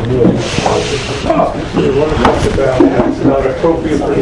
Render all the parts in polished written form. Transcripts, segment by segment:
want to talk about it's not appropriate for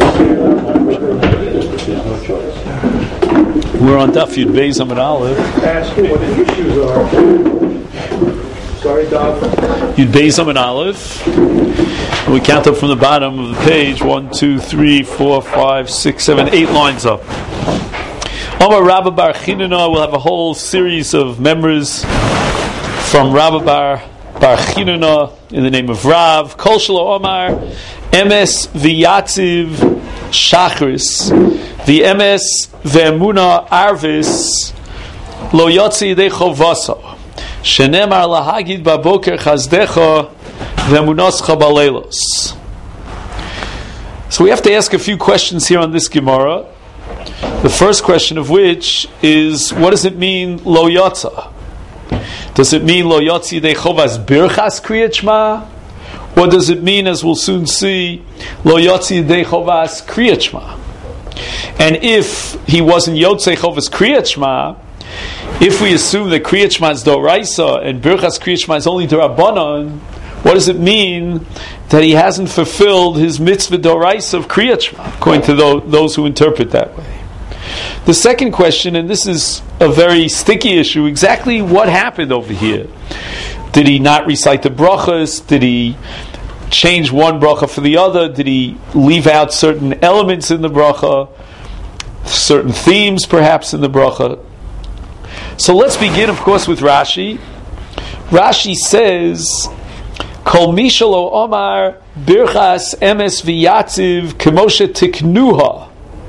We're on Daf Yud Beis Amud Aleph. Ask you what the issues are. Sorry, Doc. Yud Beis Amud Aleph. We count up from the bottom of the page. 1, 2, 3, 4, 5, 6, 7, 8 lines up. Omar Rabba Bar Chinana. We'll have a whole series of members from Rabba Bar Chinana in the name of Rav. Kol Shelo Omar Emes V'Yatziv Shachris. The Emes Ve'emuna Arvis Lo Yotzi Yedei Chovasa Shenemar Lahagid Baboker Chazdecha Ve'emunascha Baleilos. So we have to ask a few questions here on this Gemara. The first question of which is, what does it mean Lo Yotza? Does it mean Lo Yotzi Yedei Chovas Birchas Kriyat Shema? Or does it mean, as we'll soon see, Lo Yotzi Yedei Chovas Kriyat Shema? And if he wasn't Yotzei Chovas Kriyat Shema, if we assume that Kriyat Shema is Doraisa and Birchas Kriyat Shema is only Dorabanan, what does it mean that he hasn't fulfilled his mitzvah Doraisa of Kriyat Shema, according to those who interpret that way? The second question, and this is a very sticky issue, exactly what happened over here? Did he not recite the brachas? Did he change one bracha for the other? Did he leave out certain elements in the bracha? Certain themes perhaps in the bracha? So let's begin, of course, with Rashi. Rashi says, Kol mishalo omar birchas emes v'yatziv kemoshe tiknuha.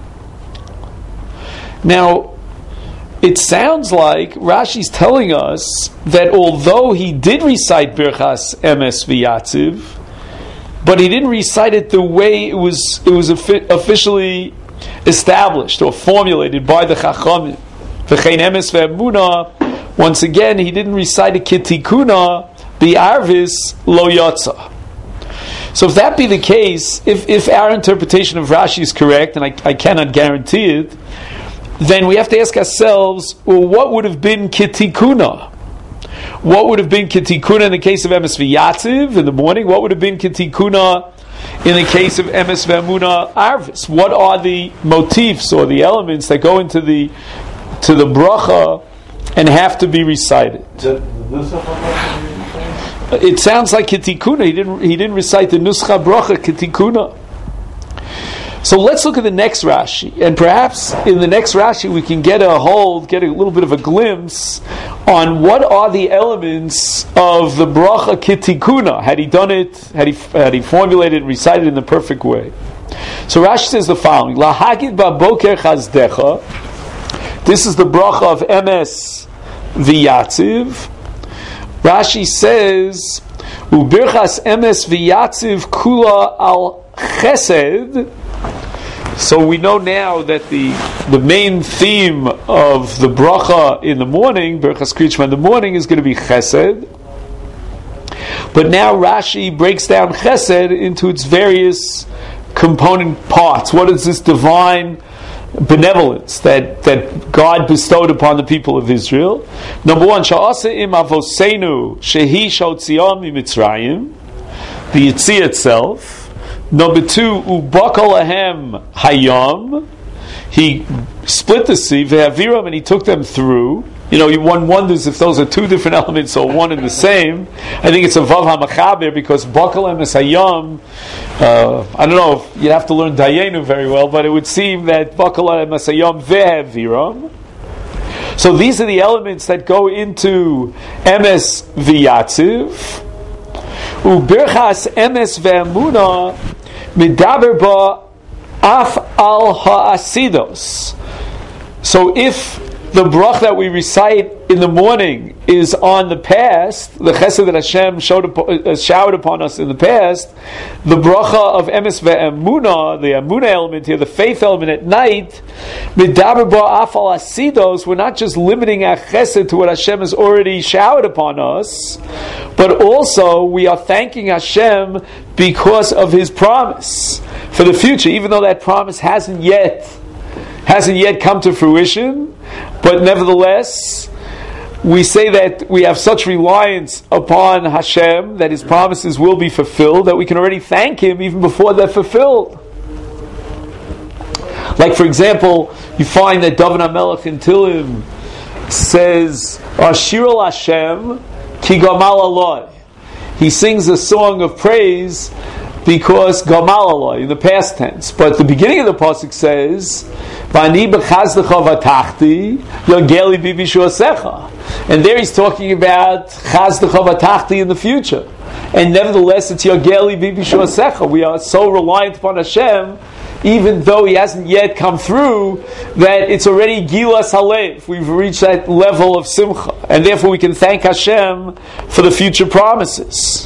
Now, it sounds like Rashi's telling us that although he did recite birchas emes v'yatziv, but he didn't recite it the way it was officially established or formulated by the Chachamim. V'chein emes ve'emuna. Once again, he didn't recite it kitikuna, the arvis lo yotza. So if that be the case, if our interpretation of Rashi is correct, and I cannot guarantee it, then we have to ask ourselves, well, what would have been kitikuna? What would have been kitikuna in the case of emes v'yatziv in the morning? What would have been kitikuna in the case of emes ve'emuna arvis? What are the motifs or the elements that go into the bracha and have to be recited? It sounds like kitikuna. He didn't recite the nuscha bracha kitikuna. So let's look at the next Rashi, and perhaps in the next Rashi we can get a little bit of a glimpse on what are the elements of the bracha kitikuna. Had he done it? Had he formulated and recited it in the perfect way? So Rashi says the following: Lahagid baboker chazdecha. This is the bracha of emes v'yatziv. Rashi says, Ubirchas emes v'yatziv kula al chesed. So we know now that the main theme of the bracha in the morning, Birchas Kriyat Shema in the morning, is going to be chesed. But now Rashi breaks down chesed into its various component parts. What is this divine benevolence that God bestowed upon the people of Israel? Number one, Sha'asa im avosenu shehi shotzion miMitzrayim, the Yitzia itself. Number two, ubakal ahem hayam, he split the sea, ve'aviram, and he took them through. You know, one wonders if those are two different elements or one and the same. I think it's a vav hamachaber because bakal ahem is hayam. I don't know if you'd have to learn dayenu very well, but it would seem that bakal ahem is hayam ve'aviram. So these are the elements that go into emes v'yatziv. Ubirchas emes ve'emuna midaber ba af al ha'asidos. So if the brach that we recite in the morning is on the past, the chesed that Hashem showered upon us in the past, the bracha of emes ve'emuna, the emuna element here, the faith element at night, midaber ba af al asidos, we're not just limiting our chesed to what Hashem has already showered upon us, but also we are thanking Hashem because of His promise for the future, even though that promise hasn't yet come to fruition, but nevertheless, we say that we have such reliance upon Hashem that His promises will be fulfilled, that we can already thank Him even before they're fulfilled. Like, for example, you find that David HaMelech in Tehillim says, Ashir Hashem ki gamal aloi. He sings a song of praise because gamal aloi, in the past tense. But the beginning of the pasuk says, V'ani b'chazdecha v'tachti yogeli bi b'shuasecha. And there he's talking about chazdecha v'tachti in the future. And nevertheless, it's yogeli bi b'shuasecha. We are so reliant upon Hashem, even though He hasn't yet come through, that it's already gilas halev. We've reached that level of simcha, and therefore we can thank Hashem for the future promises.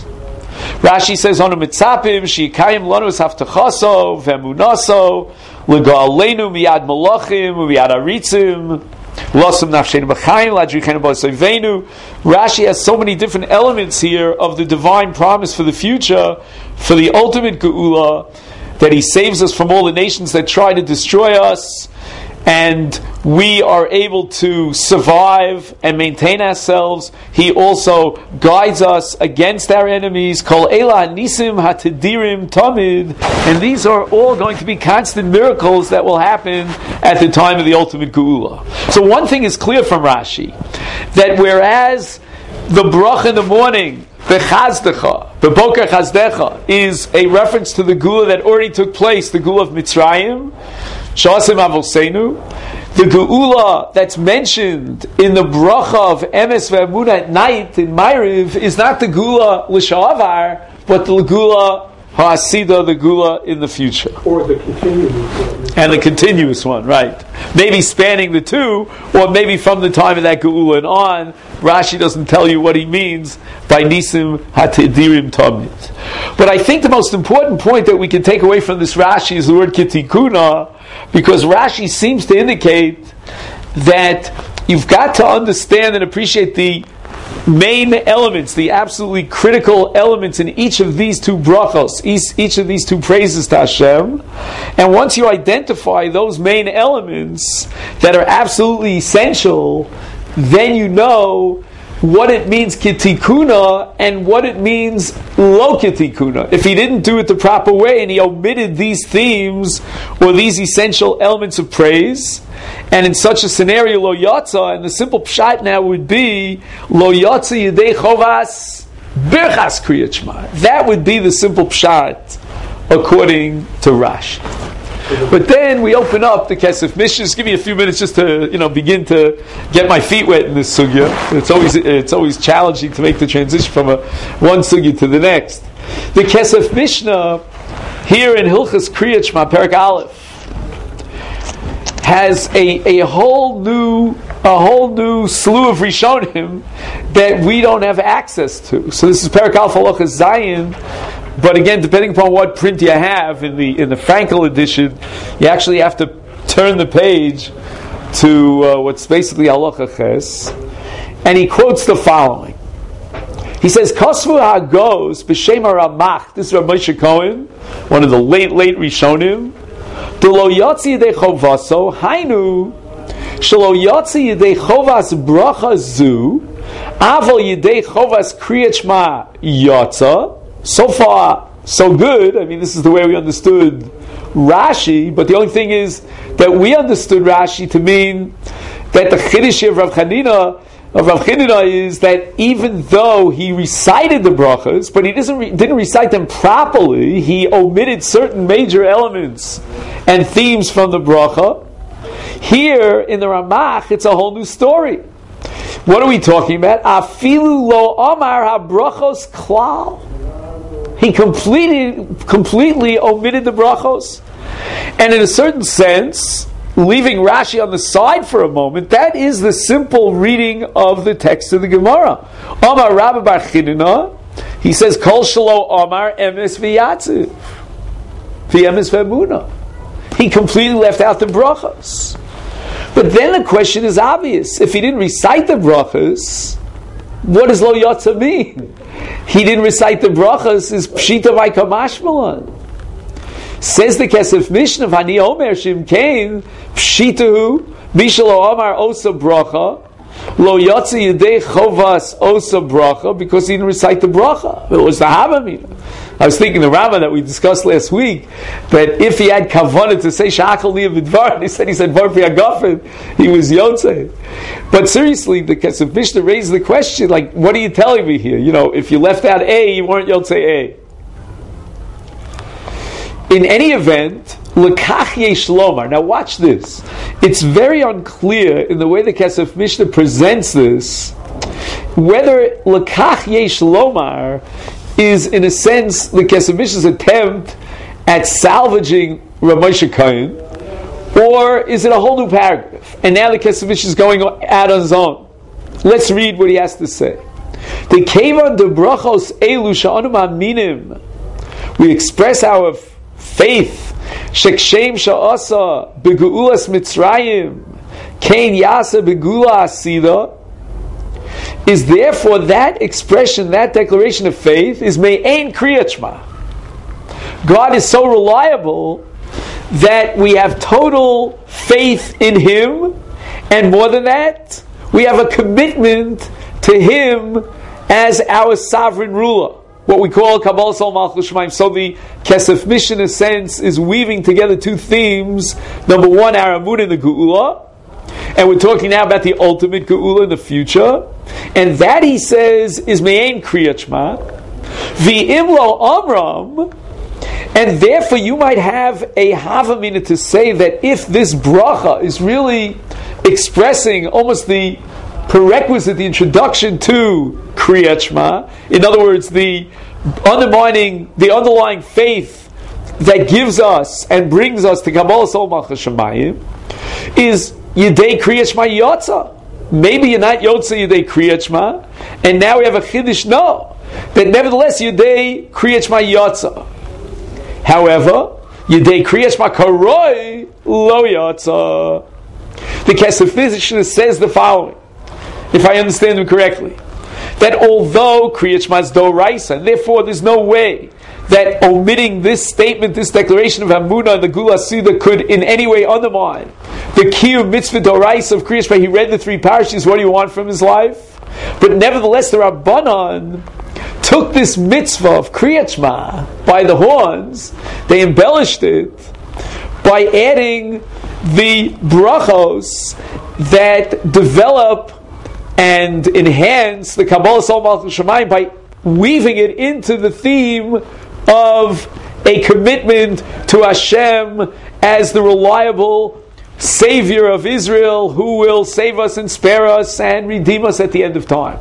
Rashi says, "Onu mitzapim sheikayim lanu es haftachaso ve'emunaso legalenu miyad malachim u'miyad aritzim losum nafshenu b'chaim ladrichenu b'osevenu." Rashi has so many different elements here of the divine promise for the future, for the ultimate geula, that He saves us from all the nations that try to destroy us, and we are able to survive and maintain ourselves. He also guides us against our enemies. Kol ela nisim hatedirim tamid, and these are all going to be constant miracles that will happen at the time of the ultimate geula. So one thing is clear from Rashi, that whereas the bracha in the morning, Bechazdecha, Beboker Chazdecha, is a reference to the Gula that already took place, the Gula of Mitzrayim, Shasim Avosenu. The Geula that's mentioned in the bracha of Emes Ve'emunah at night in Ma'ariv is not the Gula L'Shavar, but the Gula Ha'asida, the Gula in the future. Or the continuous one. And the continuous one, right. Maybe spanning the two, or maybe from the time of that Geula and on. Rashi doesn't tell you what he means by Nisim Hatedirim Tamid. But I think the most important point that we can take away from this Rashi is the word Kitikuna, because Rashi seems to indicate that you've got to understand and appreciate the main elements, the absolutely critical elements in each of these two brachos, each of these two praises to Hashem. And once you identify those main elements that are absolutely essential, then you know what it means kitikuna and what it means lo kitikuna. If he didn't do it the proper way and he omitted these themes or these essential elements of praise, and in such a scenario lo yatsa, and the simple pshat now would be lo yatsa yedei chovas birchas kriyat shema. That would be the simple pshat according to Rashi. But then we open up the Kesef Mishnah. Just give me a few minutes just to begin to get my feet wet in this sugya. It's always challenging to make the transition from one sugya to the next. The Kesef Mishnah here in Hilchas Kriyat Shema Perek Aleph has a whole new slew of Rishonim that we don't have access to. So this is Perek Aleph Halachas Zayin. But again, depending upon what print you have, in the Frankel edition, you actually have to turn the page to what's basically Halacha Ches, and he quotes the following. He says, "Kosvu hagos b'shem Ramach." This is Rav Moshe Cohen, one of the late Rishonim. D'lo yotzi yedei chovaso hainu shelo yotzi yedei chovas bracha zu avol yedei chovas kriyat shema yotza. So far, so good. I mean, this is the way we understood Rashi, but the only thing is that we understood Rashi to mean that the Chiddush of Rav Chanina is that even though he recited the brachas, but he didn't recite them properly, he omitted certain major elements and themes from the bracha. Here in the Ramach, it's a whole new story. What are we talking about? Afilu lo amar ha-brachos klal. He completely omitted the brachos. And in a certain sense, leaving Rashi on the side for a moment, that is the simple reading of the text of the Gemara. Amar Rabba Bar Chinina, he says, Kol shelo amar emes v'yatziv v'emes v'emunah. He completely left out the brachos. But then the question is obvious. If he didn't recite the brachos, what does lo yatsa mean? He didn't recite the brachas, is pshita vayka mashmalan. Says the Kesef Mishnah, Hani Omer Shim Kain, pshitahu, mishalo Omar osa bracha, Lo yotzi yedei chovas osa bracha, because he didn't recite the bracha. It was the Havamina. I was thinking the Rama that we discussed last week, that if he had kavanah to say shachal liyah vidvar, he said var pi agafen, he was yotzei. But seriously, the Kesef Mishnah raised the question, like, what are you telling me here? If you left out A, you weren't yotzei A. In any event, L'kach yesh lomar. Now watch this. It's very unclear in the way the Kesef Mishnah presents this, whether L'kach yesh lomar is, in a sense, the Kesef Mishnah's attempt at salvaging Rav Moshe Cohen, or is it a whole new paragraph? And now the Kesef Mishnah is going out on his own. Let's read what he has to say. The kevan de brachos elu sha'anu ma'aminim. We express our faith. Shekshem sha'asa begu'ulas Mitzrayim kein yasa begu'ula asida. Is therefore that expression, that declaration of faith, is me'ein kriyat shema. God is so reliable that we have total faith in Him, and more than that, we have a commitment to Him as our sovereign ruler. What we call Kabbalah Sol Malchus Shemaim. So the Kesef Mishnah, in a sense, is weaving together two themes. Number one, our Amun in the Geula, and we're talking now about the ultimate Geula in the future. And that, he says, is Me'ein Kriyat Shema. V'imlo Amram. And therefore you might have a Havamina to say that if this bracha is really expressing almost the prerequisite, the introduction to Kriyat Shema, in other words, the underlying faith that gives us and brings us to Kabbalah Sol Malchus Shemayim, is Yedei Kriyat Shema Yotza. Maybe you're not Yotza Yedei Kriyat Shema, and now we have a Chiddush, no, that nevertheless Yedei Kriyat Shema Yotza. However, Yedei Kriyat Shema Karoi Lo Yotza. The Kesef Mishnah says the following, if I understand him correctly, that although Kriyat Shema is Doraisa, and therefore there's no way that omitting this statement, this declaration of Hamunah and the Gula Sida could in any way undermine the Kiyum Mitzvah Doraisa of Kriyat Shema. He read the three parashas, what do you want from his life? But nevertheless, the Rabbanan took this mitzvah of Kriyat Shema by the horns, they embellished it by adding the brachos that develop and enhance the Kabbalah Sol Malchus Shemayim by weaving it into the theme of a commitment to Hashem as the reliable Savior of Israel who will save us and spare us and redeem us at the end of time.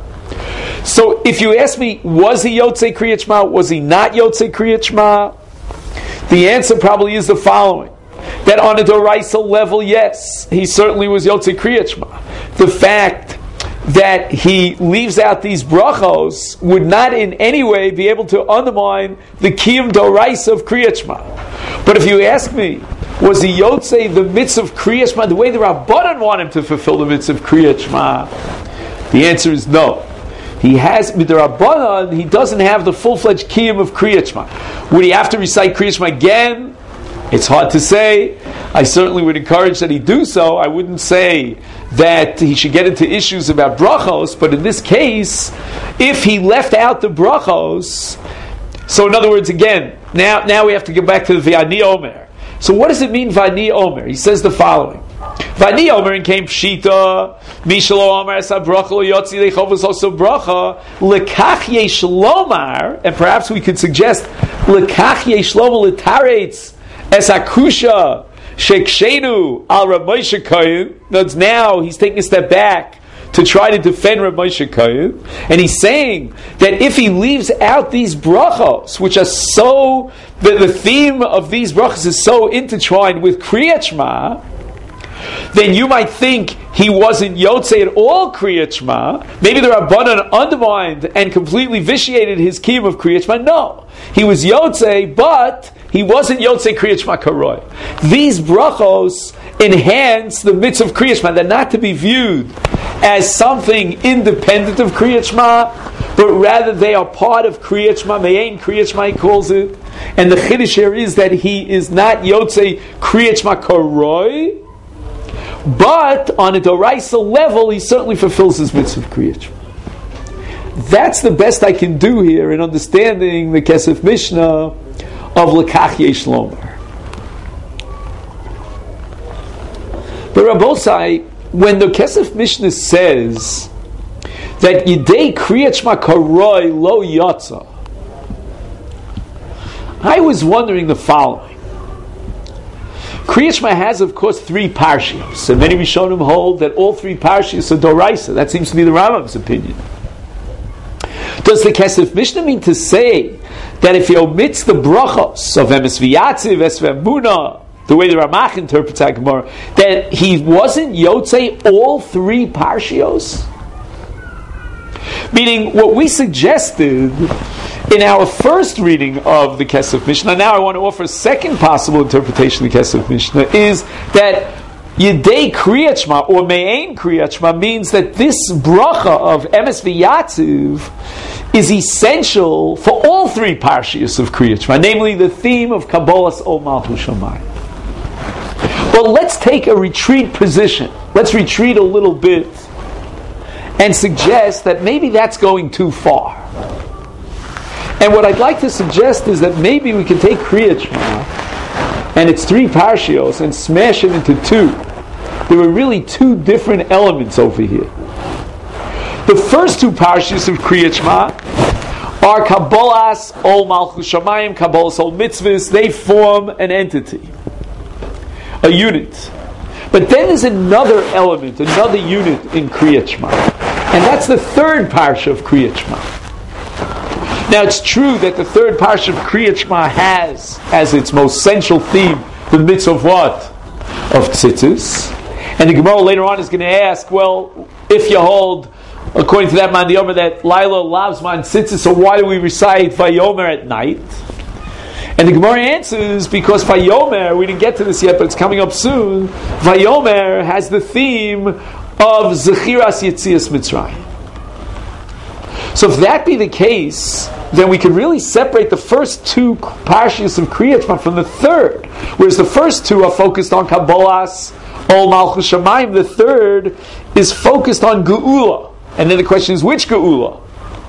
So if you ask me, was he Yotzei Kriyat Shema? Was he not Yotzei Kriyat Shema? The answer probably is the following. That on a Doraisa level, yes, he certainly was Yotzei Kriyat Shema. The fact that he leaves out these brachos would not in any way be able to undermine the Kiyum Doraisa of Kriyat Shema. But if you ask me, was he Yotzei the mitzvah of Kriyat Shema the way the Rabbanan want him to fulfill the mitzvah of Kriyat Shema? The answer is no. He has, with the Rabbanan, he doesn't have the full-fledged Kiyum of Kriyat Shema. Would he have to recite Kriyat Shema again? It's hard to say. I certainly would encourage that he do so. I wouldn't say that he should get into issues about brachos, but in this case, if he left out the brachos, so in other words, again, now we have to get back to the V'ani Omer. So what does it mean, V'ani Omer? He says the following. V'ani Omer in came Pshita, Mishalo Omer Esa Bracha Lo Yotzi Lechovos Also Bracha, Lekach Yesh Lomar, and perhaps we could suggest Lekach Yesh Lomar L'taretz Es Akusha Shekshenu Al Rav Moshe Cohen. That's now he's taking a step back to try to defend Rav Moshe Cohen, and he's saying that if he leaves out these brachos, which are so, the theme of these brachos is so intertwined with Kriyat Shema, then you might think he wasn't Yotzei at all Kriyat Shema. Maybe the Rabbanan undermined and completely vitiated his kiyum of Kriyat Shema. No, he was Yotzei, but he wasn't Yotzei Kriyat Shema Karoi. These brachos enhance the mitzvah of Kriyat Shema. They're not to be viewed as something independent of Kriyat Shema, but rather they are part of Kriyat Shema. Me'ein Kriyat Shema, he calls it. And the chiddush here is that he is not Yotzei Kriyat Shema Karoi. But on a Doraisa level, he certainly fulfills his mitzvah of Kriyat Shema. That's the best I can do here in understanding the Kesef Mishnah of Lekach Yesh Lomar. But Rabbosai, when the Kesef Mishnah says that Yidei Kriyat Shema Karoi Lo Yatza, I was wondering the following. Kriyat Shema has, of course, 3 parshios, and many Rishonim hold that all 3 parshios are Doraisa. That seems to be the Rambam's opinion. Does the Kesef Mishnah mean to say that if he omits the brachos of Emes V'Yatziv, Esvei Emunah, the way the Ramach interprets that Gemara, that he wasn't Yotzei all 3 parshios? Meaning, what we suggested in our first reading of the Kesef Mishnah, now I want to offer a second possible interpretation of the Kesef Mishnah, is that Yidei Kriyat Shema or Me'ein Kriyat Shema means that this bracha of Emes V'Yatziv is essential for all 3 parshios of Kriyat Shema, namely the theme of Kabbalas Ol Malchus Shamayim. But let's take a retreat position. Let's retreat a little bit and suggest that maybe that's going too far. And what I'd like to suggest is that maybe we can take Kriyat Shema and its 3 parshios and smash it into 2. There were really 2 different elements over here. The first 2 parshios of Kriyat Shema are Kabbalas Ol Malchus Shamayim, Kabbalas Ol Mitzvahs. They form an entity, a unit. But then there's another element, another unit in Kriyat Shema, and that's the 3rd parsha of Kriyat Shema. Now it's true that the 3rd parsha of Kriyat Shema has as its most central theme the mitzvah of what? Of tzitzis. And the Gemara later on is going to ask, well, if you hold, according to that man, the Yomer, that Laila loves man tzitzis, so why do we recite Vayomer at night? And the Gemara answers, because Vayomer, we didn't get to this yet, but it's coming up soon, Vayomer has the theme of Zechiras Yetzias Mitzrayim. So if that be the case, then we can really separate the first 2 parshios of Kriyat Shema from the 3rd. Whereas the first 2 are focused on Kabbalas Ol Malchus Shamayim, the 3rd is focused on Geula. And then the question is, which Geula?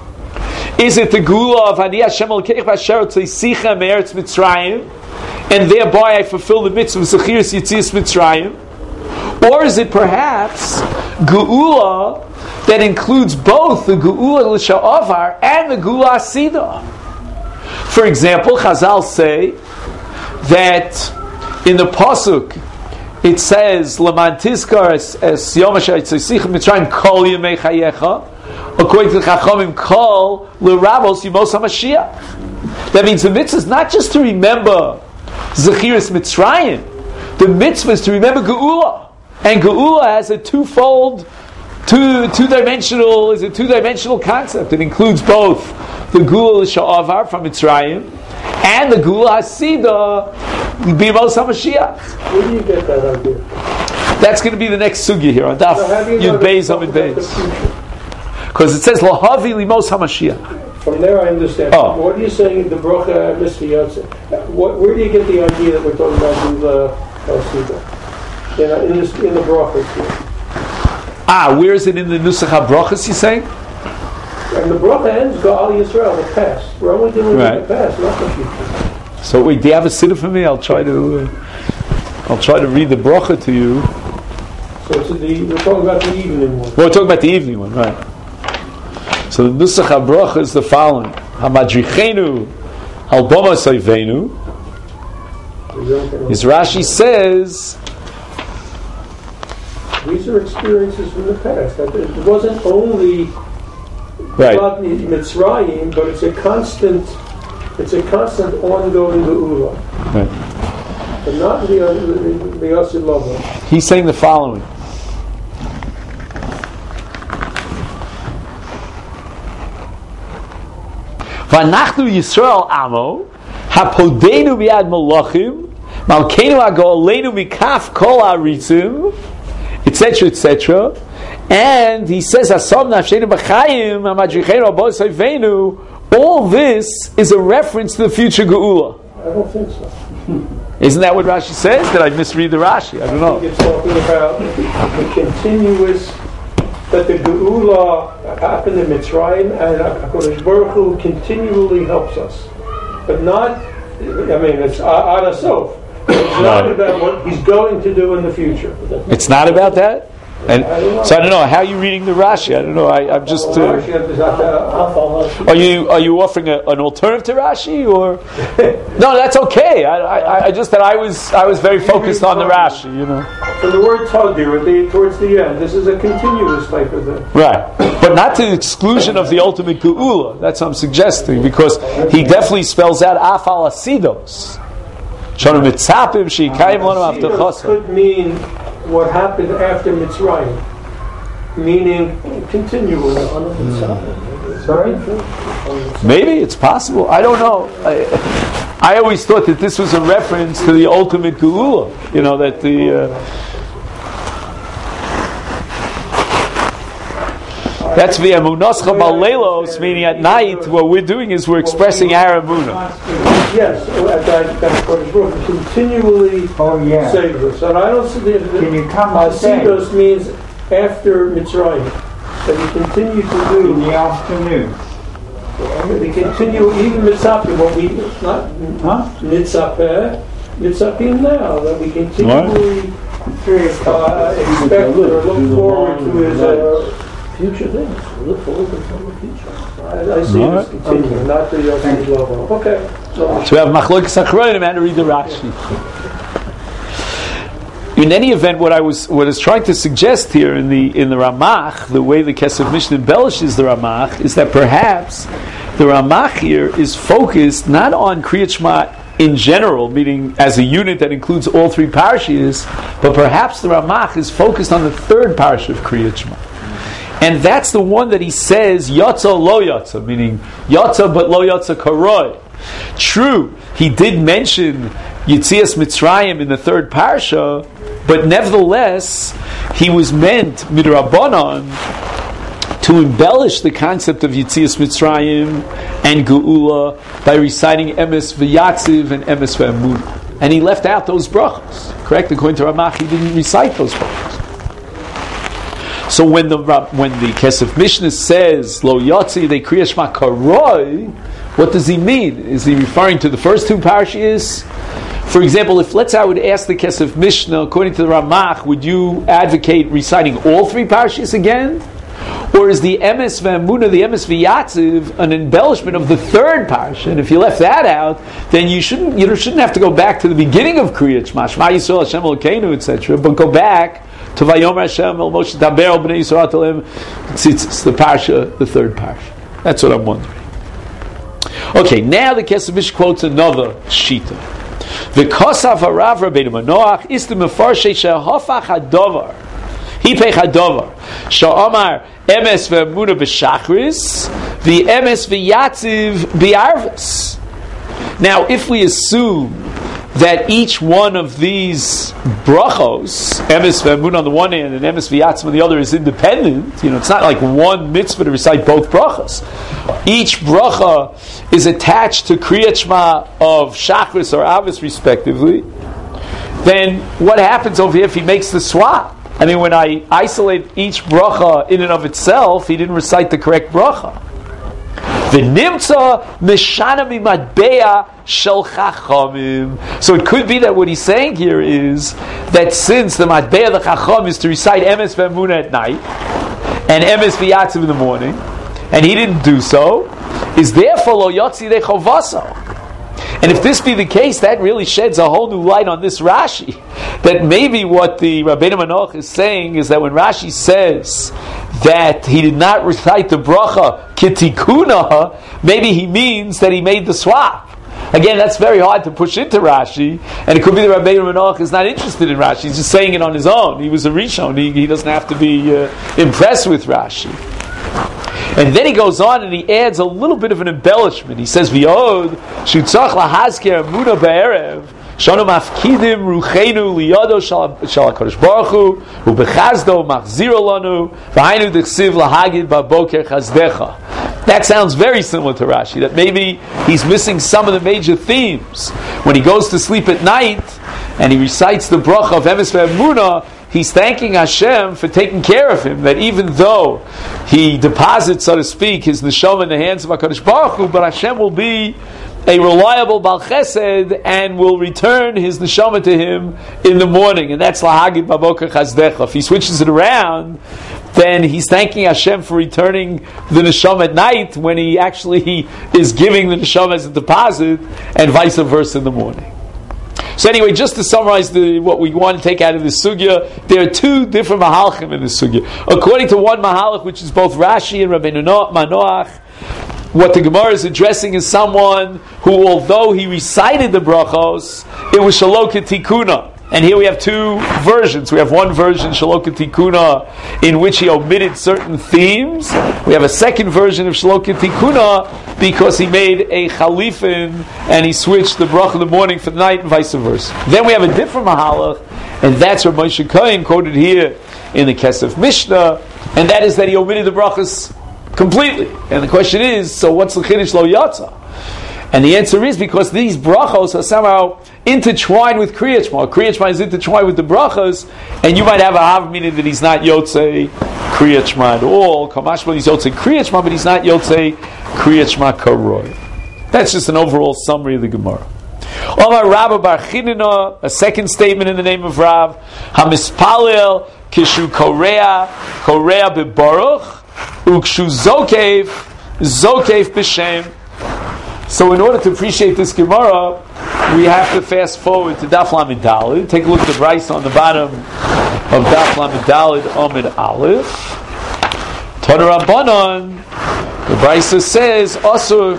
Is it the Geula of Ani Hashem Elokeich B'Asher Tzisicha Me'eretz Mitzrayim, and thereby I fulfill the mitzvah of Zechiras Yetzias Mitzrayim? Or is it perhaps Geula that includes both the Geula L'Sha'avar and the Geula Asida? For example, Chazal say that in the Pasuk it says L'man Tizkar es Yom Asher Tzisicha Mitzrayim Kol Yemei Chayecha. According to the Chachamim, Kol L'Rabos Yimos HaMashiach. That means the mitzvah is not just to remember Zechiras Mitzrayim. The mitzvah is to remember Geula. And Geula has a two-dimensional concept. It includes both the Geula L'Sha'avar from Mitzrayim and the Geula Hasida B'Yimos HaMashiach. Where do you get that idea? That's going to be the next sugya here on Daf Yud Beis Amud Beis. Because it says Lahavi Limos HaMashiach. From there I understand. Oh. What are you saying in the Bracha Mitzvah? Where do you get the idea that we're talking about the Hasida? In the Brachas here. Where is it in the Nusach HaBrachas, you saying? And the Bracha ends Ga'al Yisrael, the past. We're only dealing with the past, not the future. So wait, do you have a siddur for me? I'll try to read the Bracha to you. So we're talking about the evening one. We're talking about the evening one, right? So the Nusach HaBracha is the following: Hamadrichenu al Bama Soivenu. His Rashi says these are experiences from the past. It wasn't only about Mitzrayim, but it's a constant ongoing geula. Right. But not the Asid Lava. He's saying the following. V'anachnu Yisrael Amo Hapodenu Biad Malachim Malkeinu Agolenu Mikaf Kol Aritzim, etc., etc. And he says, Asom Nafshenu B'Chaim Hamadrichenu Abo Soivenu. All this is a reference to the future geula. I don't think so. Isn't that what Rashi says? Did I misread the Rashi? I don't know. I think it's talking about the continuous, that the Geula happened in Mitzrayim, and HaKadosh Baruch Hu continually helps us. But not, it's Ad Sof. It's not about what He's going to do in the future. It's not about that? And so I don't know. How are you reading the Rashi? I don't know. I'm just. Are you offering an alternative to Rashi, or no? That's okay. I just that I was very focused on the Rashi. So the word Tadir towards the end. This is a continuous type of thing. Right, but not to the exclusion of the ultimate Geula. That's what I'm suggesting, because he definitely spells out Afal Asidos. Asidos could mean what happened after Mitzrayim, meaning continually. Sorry? Maybe it's possible. I don't know. I always thought that this was a reference to the ultimate Geula. That the that's the Emunascha Baleilos, meaning at night what we're doing is we're expressing our Emunah. Yes, that continually saves us. And I don't see Asidos means after Mitzrayim. That we continue to do in the afternoon. We continue even Mitzapim, what we not Mitzapim now, that we continually expect or look forward to his future things. We look forward to the future. I see this continuing, not the ultimate level. Okay. So we have Machlokes Achronim and read the Rashi. In any event, what I was trying to suggest here in the Ramach, the way the Kesef Mishnah embellishes the Ramach, is that perhaps the Ramach here is focused not on Kriyat Shema in general, meaning as a unit that includes all three parashas, but perhaps the Ramach is focused on the third parasha of Kriyat Shema. And that's the one that he says, Yatza lo Yatza, meaning Yatza but lo Yatza karoi. True, he did mention Yitzias Mitzrayim in the third parsha, but nevertheless, he was meant, midrabanan, to embellish the concept of Yitzias Mitzrayim and Geula by reciting Emes V'Yatziv and Emes V'Emunah. And he left out those brachos. Correct? According to Ramach, he didn't recite those brachos. So when the Kesef Mishnah says Lo Yatzi they Kriya Shema Karoi, what does he mean? Is he referring to the first two parashas? For example, if let's say I would ask the Kesef Mishnah, according to the Ramach, would you advocate reciting all three parashas again? Or is the Emes V'Emunah, the Emes V'Yatziv, an embellishment of the third parsha? And if you left that out, then you shouldn't have to go back to the beginning of Kriyat Shema, Shema Yisrael Hashem Elokeinu, etc., but go back to Vayomer Hashem El Moshe Daber El Bnei Yisrael Telem Tzitzis, the parsha, the third parsha. That's what I'm wondering. Okay, now the Kesef Mishnah quotes another shita. The Kosav Harav Rabbeinu Manoach is the Mefarshei Shehafach Hadovar Hipech Hadovar Sha'amar Emes V'Emunah B'Shachris the Emes V'Yatziv B'Arvis. Now, if we assume that each one of these brachos, Emes V'Emunah on the one hand and Emes V'Yatziv on the other, is independent, it's not like one mitzvah to recite both brachos. Each bracha is attached to Kriyat Shema of Shachris or Avis respectively. Then what happens over here if he makes the swap? I mean, when I isolate each bracha in and of itself, he didn't recite the correct bracha. V'nimtza mishana mimatbeya shel chachamim. So it could be that what he's saying here is that since the matbeya the chacham is to recite Emes V'Emunah at night and Emes V'Yatziv in the morning, and he didn't do so, is therefore lo yotzi de chovaso. And if this be the case, that really sheds a whole new light on this Rashi. That maybe what the Rabbeinu Manoach is saying is that when Rashi says that he did not recite the bracha kitikuna, maybe he means that he made the swap. Again, that's very hard to push into Rashi, and it could be that Rabbeinu Manoach is not interested in Rashi. He's just saying it on his own. He was a Rishon. He doesn't have to be impressed with Rashi. And then he goes on and he adds a little bit of an embellishment. He says, "V'yod shutzach lahazker emuna be'erev shanu mafkidim ruchenu liyado shal HaKadosh Baruch Hu ubechazdo machziro lanu v'hainu dechsiv lahagid baboker chazdecha." That sounds very similar to Rashi, that maybe he's missing some of the major themes. When he goes to sleep at night and he recites the bracha of Emes ve'emunah, he's thanking Hashem for taking care of him, that even though he deposits, so to speak, his neshama in the hands of HaKadosh Baruch Hu, but Hashem will be a reliable Bal Chesed and will return his neshama to him in the morning. And that's Lahagid Baboker Chazdecha. If he switches it around, then he's thanking Hashem for returning the neshama at night when he actually is giving the neshama as a deposit, and vice versa in the morning. So anyway, just to summarize what we want to take out of this sugya, there are two different mahalchim in this sugya. According to one mahalach, which is both Rashi and Rabbeinu Manoach, what the Gemara is addressing is someone who, although he recited the brachos, it was shaloka tikuna. And here we have two versions. We have one version, shaloka tikuna, in which he omitted certain themes. We have a second version of shaloka tikuna because he made a chalifin and he switched the bracha in the morning for the night and vice versa. Then we have a different mahalach, and that's what Moshe Kohen quoted here in the Kesef Mishnah, and that is that he omitted the brachas completely. And the question is, so what's the chiddush lo yatsa? And the answer is because these brachos are somehow intertwined with Kriyat Shema. Kriyat Shema is intertwined with the brachos, and you might have a hav meaning that he's not Yotzei Kriyat Shema at all. Kamashma, he's Yotzei Kriyat Shema, but he's not Yotzei Kriyat Shema Karoi. That's just an overall summary of the Gemara. Omar Rabba Bar Chinina, a second statement in the name of Rav, Hamispalel Kishu Korea Bebaruch, Ukshu Zokev B'Shem. So in order to appreciate this Gemara, we have to fast forward to Daf Lamed Daled. Take a look at the Brisa on the bottom of Daf Lamed Daled Amud Aleph. Tana Rabbanan, the Brisa says, also,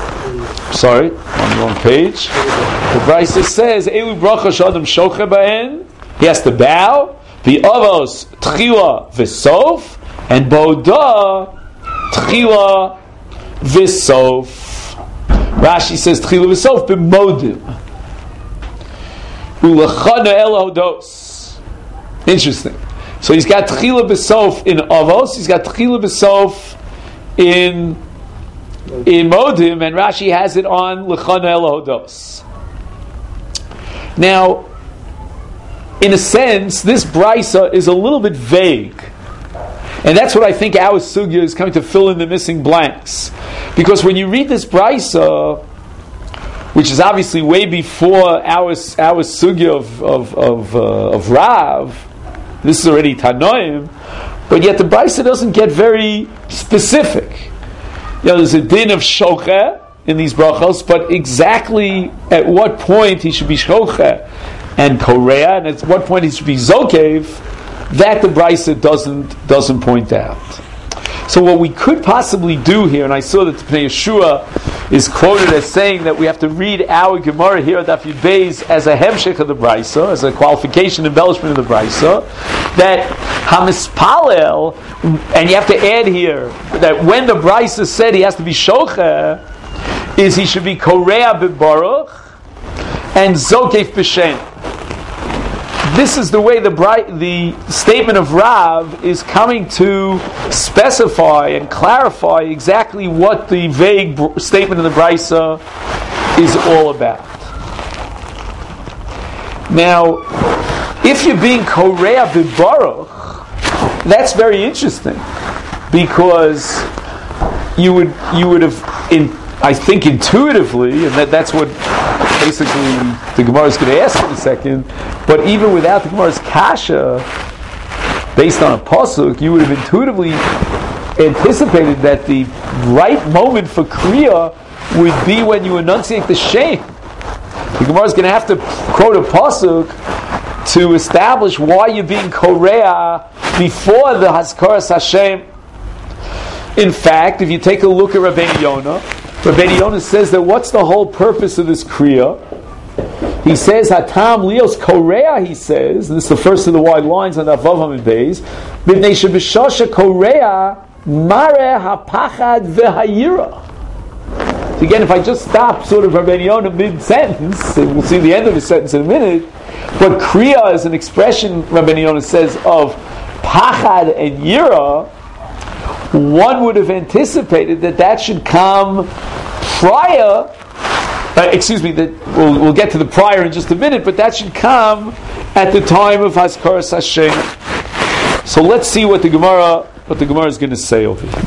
sorry, on the wrong page. The Brisa says, Elu bracha shadam shoche ba'en, he has to bow, V'avos tchila v'sof, and Boda tchila v'sof. Rashi says tchila v'sof b'modim. Ulachana el hodos. Interesting. So he's got tchila b'sof in avos. He's got tchila b'sof in modim, and Rashi has it on lechana el hodos. Now, in a sense, this brisa is a little bit vague. And that's what I think our sugya is coming to fill in the missing blanks. Because when you read this brisa, which is obviously way before our sugya of Rav, this is already Tanoim, but yet the brisa doesn't get very specific. There's a din of shoche in these brachos, but exactly at what point he should be shoche and korea, and at what point he should be zokev, that the brisa doesn't point out. So what we could possibly do here, and I saw that Pnei Yeshua is quoted as saying that we have to read our Gemara here at Daf Yud Beis as a hemshech of the brisa, as a qualification, embellishment of the brisa, that hamispalel, and you have to add here that when the brisa said he has to be shoche, is he should be korea b'baruch and zokef b'shem. This is the way the statement of Rav is coming to specify and clarify exactly what the vague statement of the Brisa is all about. Now, if you're being Korea B'Baruch, that's very interesting, because you would have, I think intuitively, and that's what basically the Gemara is going to ask in a second, but even without the Gemara's kasha, based on a pasuk, you would have intuitively anticipated that the right moment for kriya would be when you enunciate the shem. The Gemara is going to have to quote a pasuk to establish why you're being korea before the Haskaras Hashem. In fact, if you take a look at Rabbeinu Yonah says that what's the whole purpose of this kriya? He says, Hatam Leos Korea, he says, and this is the first of the wide lines on the Vav Hamid Beis, B'nei Shebishosha Korea Mare HaPachad V'Hayira. So again, if I just stop sort of Rabbeinu Yonah mid-sentence, and we'll see the end of the sentence in a minute, but kriya is an expression, Rabbeinu Yonah says, of Pachad and Yira. one would have anticipated that should come prior. That we'll get to the prior in just a minute, but that should come at the time of Hazkaras Hashem. So let's see what the Gemara is going to say over here.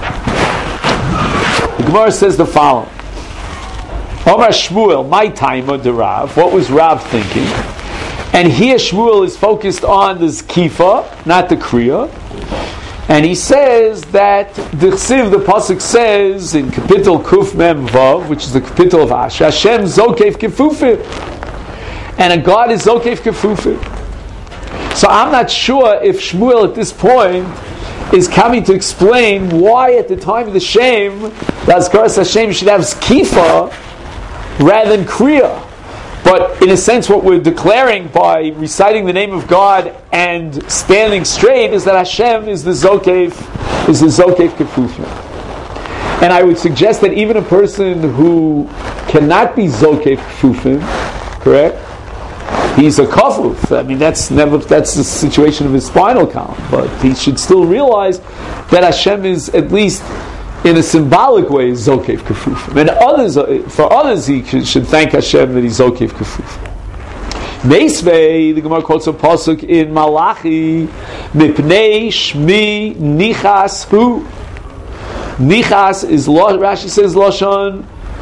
The Gemara says the following: Omar Shmuel, my time of the Rav. What was Rav thinking? And here Shmuel is focused on the Zkifa, not the Kriya. And he says that the Chsiv, the Pasuk says in Kapitel Kuf Mem Vav, which is the Kapitel of Ash, Hashem Zokev Kefufim. And a God is Zokev Kefufim. So I'm not sure if Shmuel at this point is coming to explain why at the time of the Shem, the Hazkaras Hashem should have Zkifa rather than Kriya. But in a sense, what we're declaring by reciting the name of God and standing straight is that Hashem is the Zokev Kefufim. And I would suggest that even a person who cannot be Zokev Kefufim, correct? He's a kafuf. I mean, that's the situation of his spinal column. But he should still realize that Hashem is at least in a symbolic way Zokev Kefufim. And for others, he should thank Hashem that he's Zokev Kefufim. Meisvei, the Gemara quotes a pasuk in Malachi, Mipnei Shmi Nichas Hu. Nichas is, Rashi says, Lashon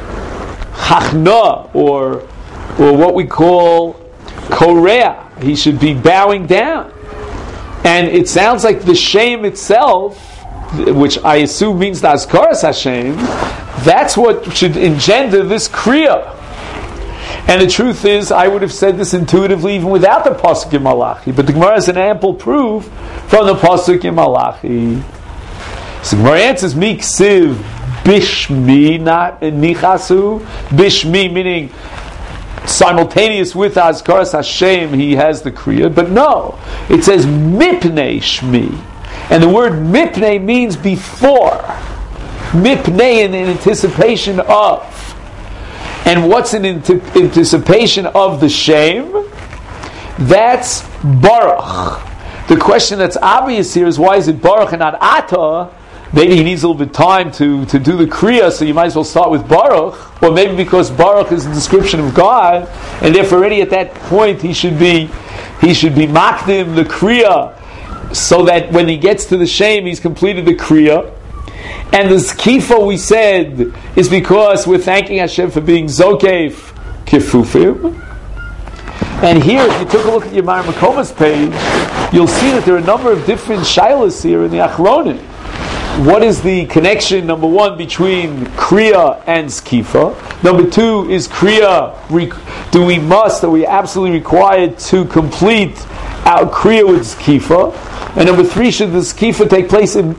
Chachna, or what we call Korea. He should be bowing down. And it sounds like the shame itself, which I assume means the Hazkaras Hashem, that's what should engender this Kriya. And the truth is, I would have said this intuitively even without the Pasuk in Malachi, but the Gemara has an ample proof from the Pasuk in Malachi. So the Gemara answers, Mi Ksiv Bishmi, not Nichasu. Bishmi meaning simultaneous with Hazkaras Hashem, he has the Kriya, but no, it says Mipnei Shmi. And the word mipnei means before. Mipnei in anticipation of. And what's in anticipation of the shame? That's Baruch. The question that's obvious here is, why is it Baruch and not Ata? Maybe he needs a little bit of time to do the Kriya, so you might as well start with Baruch. Or maybe because Baruch is the description of God, and therefore already at that point he should be Makdim, the Kriya, so that when he gets to the shame, he's completed the Kriya. And the Zkifa, we said, is because we're thanking Hashem for being Zokev Kefufim. And here, if you took a look at your Mar Makomas page, you'll see that there are a number of different shilas here in the Achronim. What is the connection, number one, between Kriya and Zkifa? Number two, is Kriya, are we absolutely required to complete our Kriya with Zkifa? And number three, should the Zkifa take place in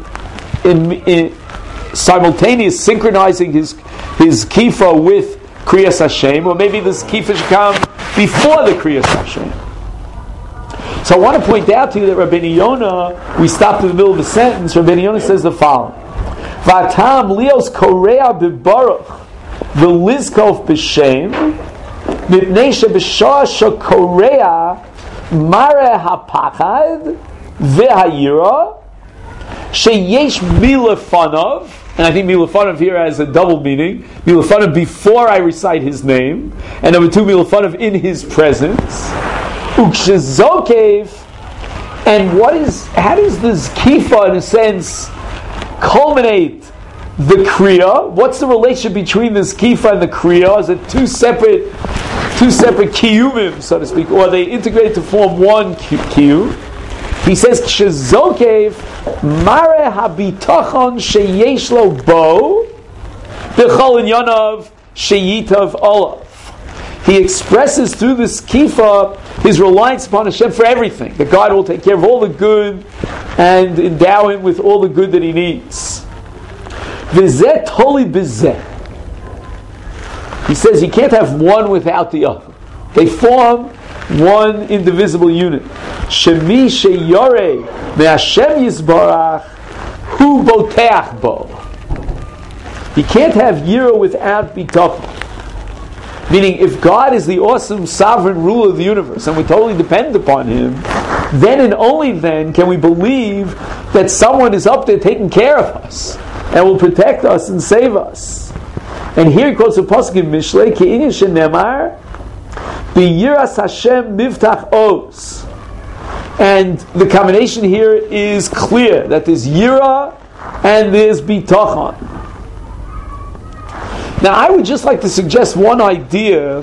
simultaneous, synchronizing his Kifa with Kriyas Hashem, or maybe the Zkifa should come before the Kriyas Hashem? So I want to point out to you that Rabbeinu Yonah, we stopped in the middle of the sentence, Rabbeinu Yonah says the following: Vatam lios korea bebaruch v'lizkov b'shem mipnei sheb'shah shekorea mare hapachad v'hayira sheyesh milafanav. And I think milafanav here has a double meaning. Milafanav before I recite his name, and number two, milafanav in his presence. Ukshezokev, and how does this kifa in a sense culminate the kriya? What's the relationship between this kifa and the kriya? Is it two separate kiyumim, so to speak, or are they integrated to form one kiyum? He says, Kshezokev mare habitachon sheyesh lo bo b'chol inyonav sheyitav olav. He expresses through this kifa his reliance upon Hashem for everything. That God will take care of all the good and endow him with all the good that he needs. V'zeh toli b'zeh. He says he can't have one without the other. They form one indivisible unit. Shemi sheyore me'Hashem yisbarach hu boteach bo. He can't have yira without bitachon. Meaning, if God is the awesome sovereign ruler of the universe and we totally depend upon him, then and only then can we believe that someone is up there taking care of us and will protect us and save us. And here he quotes a pasuk in Mishlei, Ke'inyan shenemar, B'yiras Hashem miftach os. And the combination here is clear, that there's yira and there's bitachon. Now I would just like to suggest one idea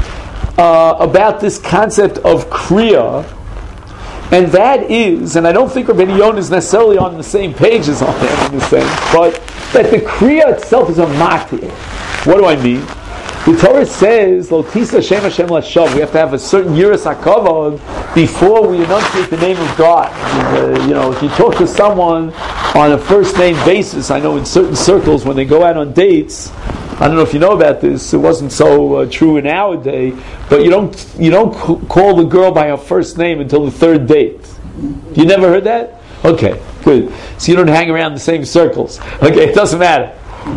about this concept of kriya, and that is, and I don't think Rabbeinu Yonah is necessarily on the same page as I am in this sense, but that the kriya itself is a matir. What do I mean? The Torah says, Lo tisa Shem Hashem Lashav. We have to have a certain yiras hakavod before we enunciate the name of God. If you talk to someone on a first name basis, I know in certain circles when they go out on dates, I don't know if you know about this, it wasn't so true in our day, but you don't call the girl by her first name until the third date. You never heard that? Okay, good. So you don't hang around the same circles. Okay, it doesn't matter.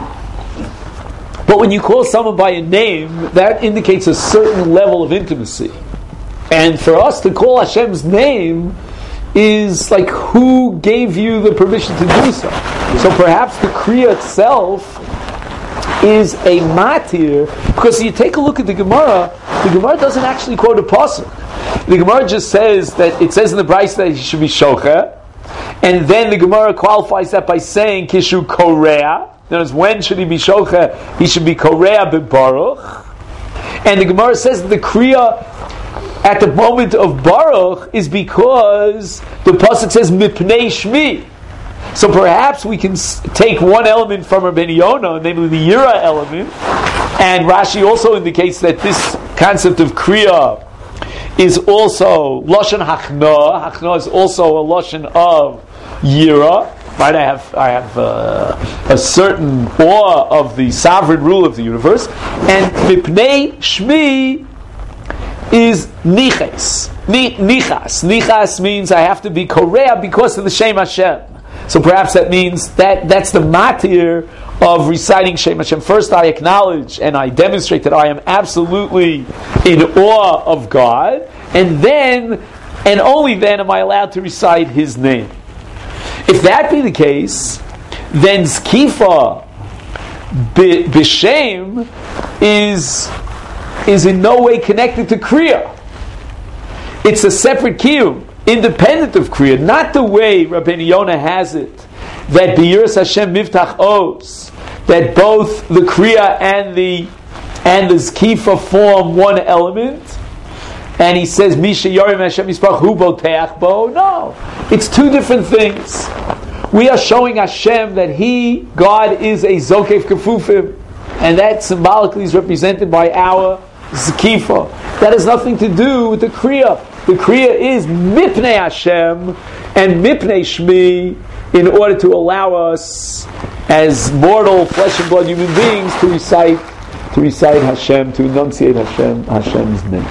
But when you call someone by a name, that indicates a certain level of intimacy. And for us to call Hashem's name is like, who gave you the permission to do so? So perhaps the Kriya itself is a matir, because you take a look at the Gemara doesn't actually quote a pasuk. The Gemara just says that it says in the Brayso that he should be shocher, and then the Gemara qualifies that by saying kishu korea. In other words, when should he be shocher? He should be korea b'baruch. And the Gemara says that the kriya at the moment of baruch is because the pasuk says mipnei shmi. So perhaps we can take one element from Rabbeinu Yonah, namely the Yira element, and Rashi also indicates that this concept of Kriya is also Lashon Hachna. Hachna is also a Lashon of Yira. Right? I have a certain awe of the sovereign rule of the universe. And Mipnei Shmi is Niches. Nichas. Nichas means I have to be Korea because of the Shem Hashem. So perhaps that means that's the matir of reciting Shem Hashem. First I acknowledge and I demonstrate that I am absolutely in awe of God, and then, and only then, am I allowed to recite His name. If that be the case, then Zkifa b'Shem is in no way connected to Kriya. It's a separate kiyum, independent of Kriya, not the way Rabbeinu Yonah has it, that B'yiras Hashem miftach os, that both the Kriya and the Zkifa form one element, and he says Misha Yorim Hashem Yisparach Hu Boteach Bo. No, it's two different things. We are showing Hashem that He, God, is a Zokef Kefufim, and that symbolically is represented by our Zkifa. That has nothing to do with the Kriya. The Kriya is Mipnei Hashem and Mipnei Shmi, in order to allow us, as mortal flesh and blood human beings, to recite Hashem, to enunciate Hashem's name.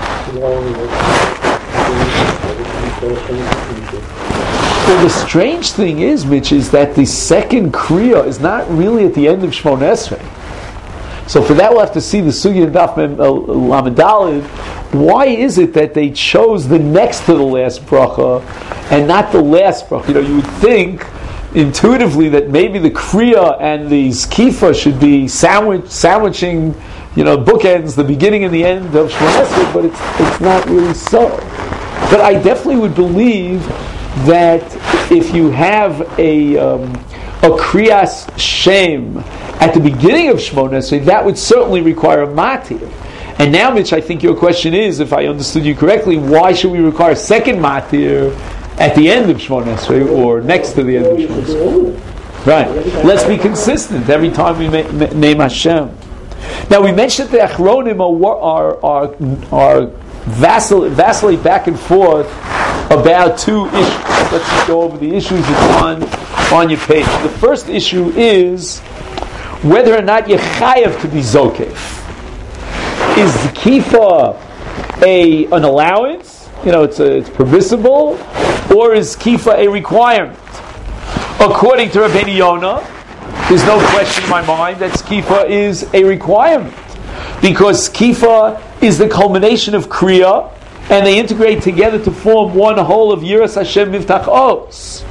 Well, the strange thing is, Mitch, is that the second Kriya is not really at the end of Shmona Esrei. So for that we'll have to see the Sugya and Daf Lamed Daled. Why is it that they chose the next to the last bracha and not the last bracha? You would think intuitively that maybe the Kriya and the Zkifa should be sandwiching, bookends, the beginning and the end of Shmona Esrei, but it's not really so. But I definitely would believe that if you have a Kriyas Shem at the beginning of Shmona Esrei, that would certainly require a matir. And now, Mitch, I think your question is, if I understood you correctly, why should we require a second matir at the end of Shmona Esrei or next to the end of Shmona Esrei? Right. Let's be consistent every time we name Hashem. Now, we mentioned that the Achronim are vacillate back and forth about two issues. Let's just go over the issues that's on your page. The first issue is whether or not you're chayav to be zokef. Is Zkifa an allowance? It's permissible, or is Zkifa a requirement? According to Rabbeinu Yonah, there's no question in my mind that Zkifa is a requirement, because Zkifa is the culmination of Kriya, and they integrate together to form one whole of Yiras Hashem Miftach Os.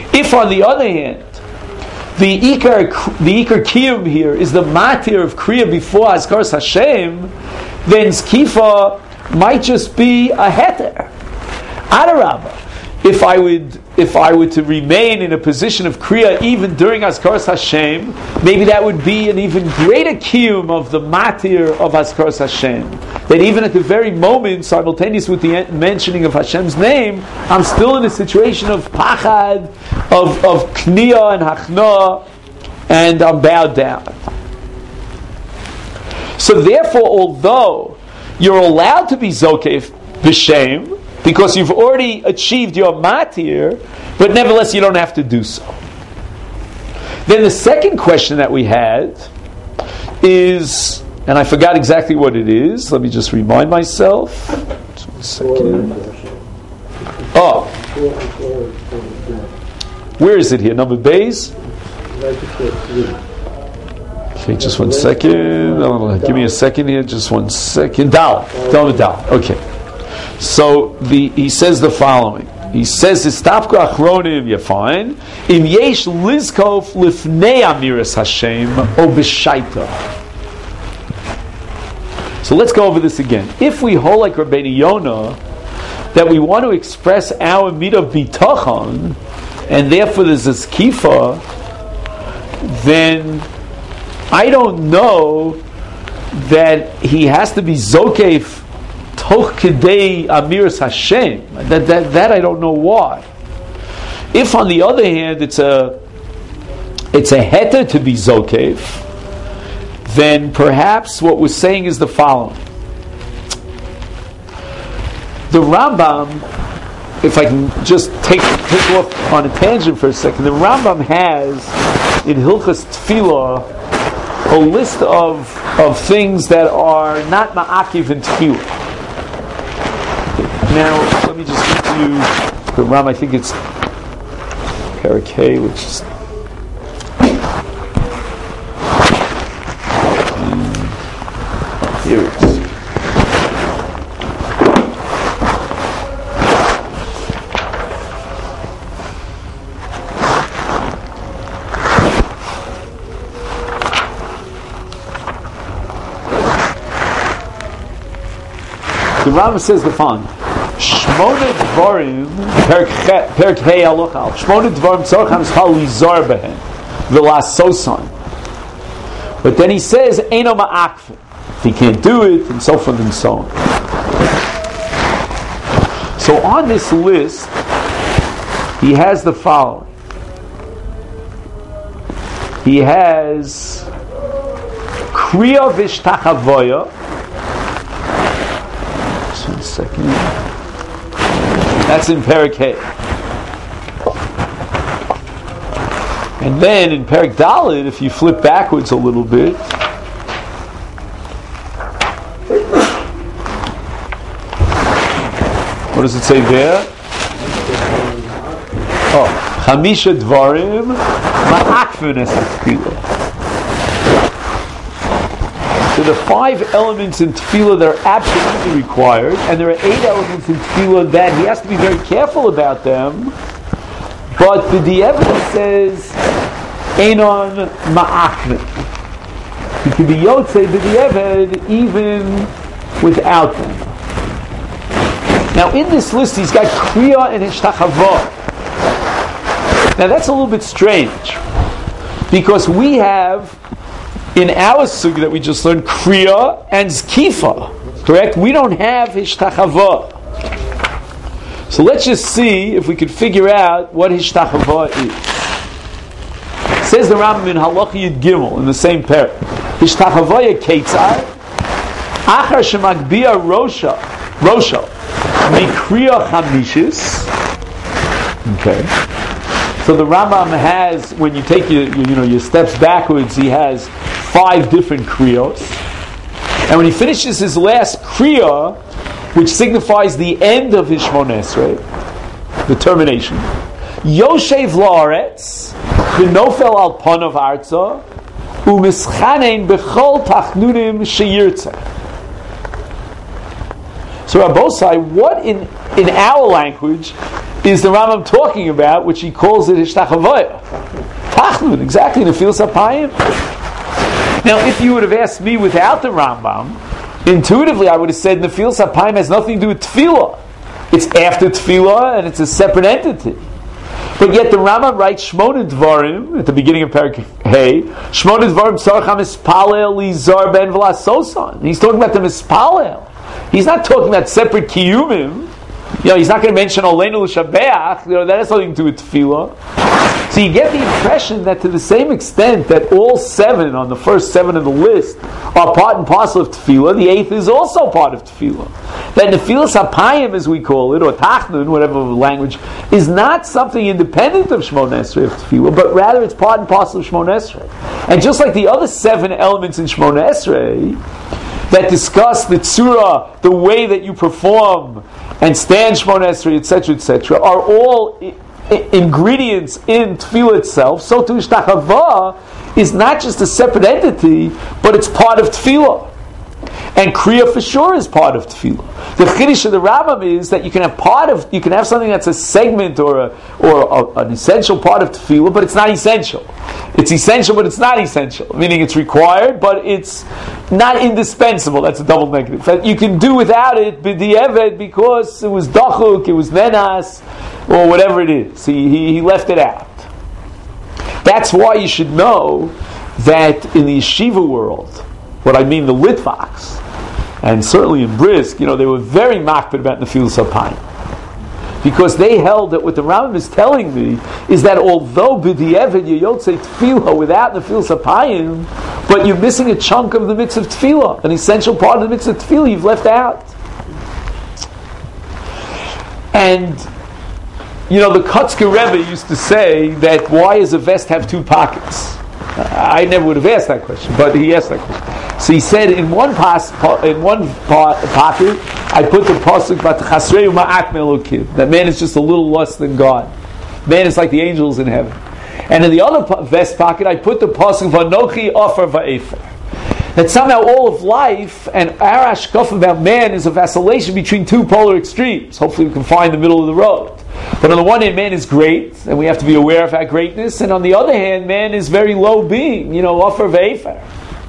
If, on the other hand, the Ikar Kiyum here is the matir of Kriya before Azkaras Hashem, then Zkifa might just be a heter. Adarabba, if I were to remain in a position of Kriya even during Azkaras Hashem, maybe that would be an even greater kiyum of the matir of Azkaras Hashem. That even at the very moment, simultaneous with the mentioning of Hashem's name, I'm still in a situation of pachad, of kniya and hachna, and I'm bowed down. So therefore, although you're allowed to be zokef b'shem, because you've already achieved your matir, but nevertheless you don't have to do so. Then the second question that we had is, and I forgot exactly what it is, let me just remind myself. Just 1 second. Oh. Where is it here? Number base? Okay, just 1 second. Give me a second here, just 1 second. Dal. Okay. So he says the following. He says, "Istapku achronim yafine im yesh lizkof lifnei amiras Hashem o b'shaita." So let's go over this again. If we hold like Rabbeinu Yonah that we want to express our midah of bitachon, and therefore there's a zkifa, then I don't know that he has to be zokef toch kedei amiras Hashem. That I don't know why. If on the other hand it's a heter to be zokef, then perhaps what we're saying is the following. The Rambam, if I can just take off on a tangent for a second, the Rambam has in Hilchas Tefillah a list of things that are not ma'akiv in Tefillah. Now, let me just give you the Ram. I think it's Parak Hay, which is here it is. The Ram says the following. Shmona dvarim perk hey alochal. Shmona dvarim tzorcham schal lizar behen v'lasosan. But then he says eino ma'akfin. If he can't do it, and so forth and so on. So on this list, he has the following. He has kriya v'shtachavoya. Just 1 second. That's in Perek Hey. And then in Perek Dalet, if you flip backwards a little bit, what does it say there? Oh, Chamisha Dvarim Ma'akvin es Tefillah. So the 5 elements in Tefillah that are absolutely required, and there are 8 elements in Tefillah that he has to be very careful about them, but the evidence says Einon Ma'akvin. He can be Yotzei b'di'eved even without them. Now in this list he's got Kriya and Hishtachavah. Now that's a little bit strange, because we have in our sugi that we just learned Kriya and Zkifa, correct? We don't have Hishtachavah. So let's just see if we could figure out what Hishtachavah is. It says the Rambam in Halacha Yud Gimel in the same parak. Hishtachavah Keitzar Achar Shemagbia Rosha Mikriya Chamishis. Okay. So the Rambam has, when you take your steps backwards, he has 5 different kriyos, and when he finishes his last kriya, which signifies the end of his Shmona Esrei, the termination, Yoshev La'aretz v'nofel al panav arza u'mischanein b'chol tachnunim sheyirtzeh. So Rabbosai, what in in our language is the Rambam talking about, which he calls it Hishtachavoya. Tachnun, exactly, Nefilas Apayim. Now, if you would have asked me without the Rambam, intuitively I would have said Nefilas Apayim has nothing to do with Tefillah. It's after Tefillah and it's a separate entity. But yet the Rambam writes Shmona Dvarim at the beginning of Perek Hey. Shmona Dvarim Tzarech HaMispalel Lizar Ben V'Lasosan. He's talking about the Mispalel. He's not talking about separate Kiyumim. He's not going to mention Oleinu L'Shabeach. That has nothing to do with Tefillah. So you get the impression that to the same extent that all 7 on the first 7 of the list are part and parcel of Tefillah, the 8th is also part of Tefillah. That Nefilas Apayim, as we call it, or Tachnun, whatever language, is not something independent of Shmona Esrei of Tefillah, but rather it's part and parcel of Shmona Esrei. And just like the other 7 elements in Shmona Esrei that discuss the tzura, the way that you perform and stand Shmona Esrei, etc., are all ingredients in Tefillah itself, so too Hishtachava is not just a separate entity, but it's part of Tefillah. And Kriya for sure is part of Tefillah. The Chiddush of the Rambam is that you can have something that's a segment or an essential part of Tefillah, but it's not essential. It's essential, but it's not essential. Meaning it's required, but it's not indispensable. That's a double negative. You can do without it b'di'evet because it was dachuk, it was menas, or whatever it is. He left it out. That's why you should know that in the yeshiva world, what I mean the Litvaks, and certainly in Brisk, they were very makpid about Nefilas Apayim. Because they held that what the Rambam is telling me is that although b'di'evet you yotzei tefillah without Nefilas Apayim, but you're missing a chunk of the mitzvah of tefillah, an essential part of the mitzvah of tefillah you've left out. And the Kotzker Rebbe used to say that why does a vest have 2 pockets? I never would have asked that question, but he asked that question. So he said, in one pocket, I put the pasuk "Chasreu ma'at me'elokim." That man is just a little less than God. Man is like the angels in heaven. And in the other vest pocket, I put the pasuk "Vanochi offer va'efer." That somehow all of life and our ashkaf about man is a vacillation between 2 polar extremes. Hopefully, we can find the middle of the road. But on the one hand, man is great, and we have to be aware of our greatness. And on the other hand, man is very low being, offer v'efer.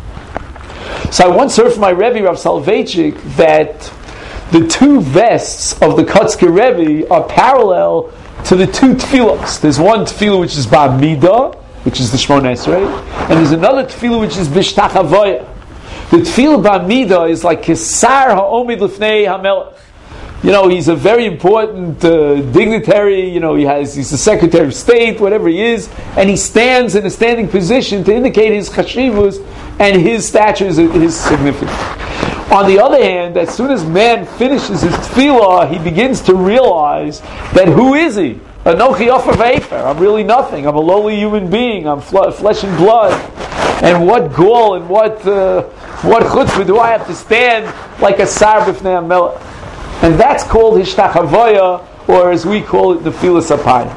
So I once heard from my Rebbe, Rav Soloveitchik, that the 2 vests of the Kotzker Rebbe are parallel to the 2 tefillos. There's one tefillah which is Ba'amidah, which is the Shmona Esrei, and there's another tefillah which is B'shtachavoya. The tefillah Ba'amidah is like Kesar ha'omid l'fnei ha'melech. He's a very important dignitary, he's the Secretary of State, whatever he is, and he stands in a standing position to indicate his chashivus and his stature, his significance. On the other hand, as soon as man finishes his tefillah, he begins to realize that who is he? Anochi offer v'efer. I'm really nothing. I'm a lowly human being. I'm flesh and blood. And what gall and what chutzpah do I have to stand like a sar b'fnei hamelech? And that's called Hishtachavoya, or as we call it, Nefilas Apayim.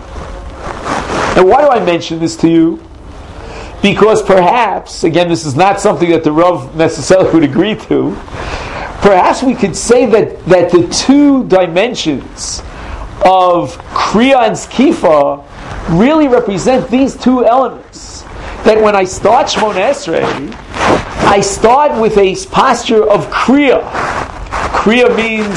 And why do I mention this to you? Because perhaps, again, this is not something that the Rav necessarily would agree to, perhaps we could say that the 2 dimensions of Kriya and Skifa really represent these 2 elements. That when I start Shmona Esrei, I start with a posture of Kriya. Kriya means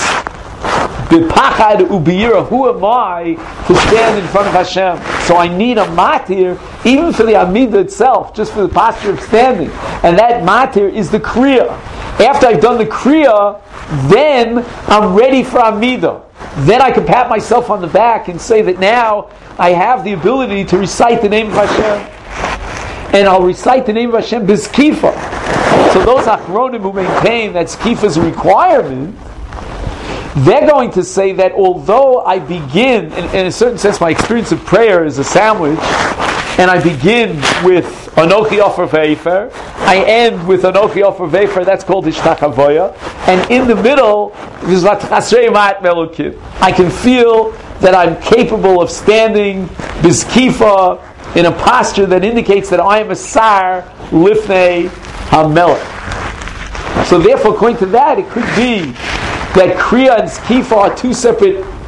B'pachad u'b'yira, who am I to stand in front of Hashem? So I need a matir, even for the Amidah itself, just for the posture of standing. And that matir is the Kriya. After I've done the Kriya, then I'm ready for Amidah. Then I can pat myself on the back and say that now I have the ability to recite the name of Hashem. And I'll recite the name of Hashem b'skifa. So those achronim who maintain that skifa is a requirement, they're going to say that although I begin, in a certain sense, my experience of prayer is a sandwich, and I begin with Anochi offer v'efer, I end with Anochi offer v'efer, that's called Hishtachavoya, and in the middle, is Chasrei ma'at me'elokim. I can feel that I'm capable of standing b'skifa in a posture that indicates that I am a sar lifnei hamelech. So therefore, according to that, it could be that Kriya and Skifa are 2 separate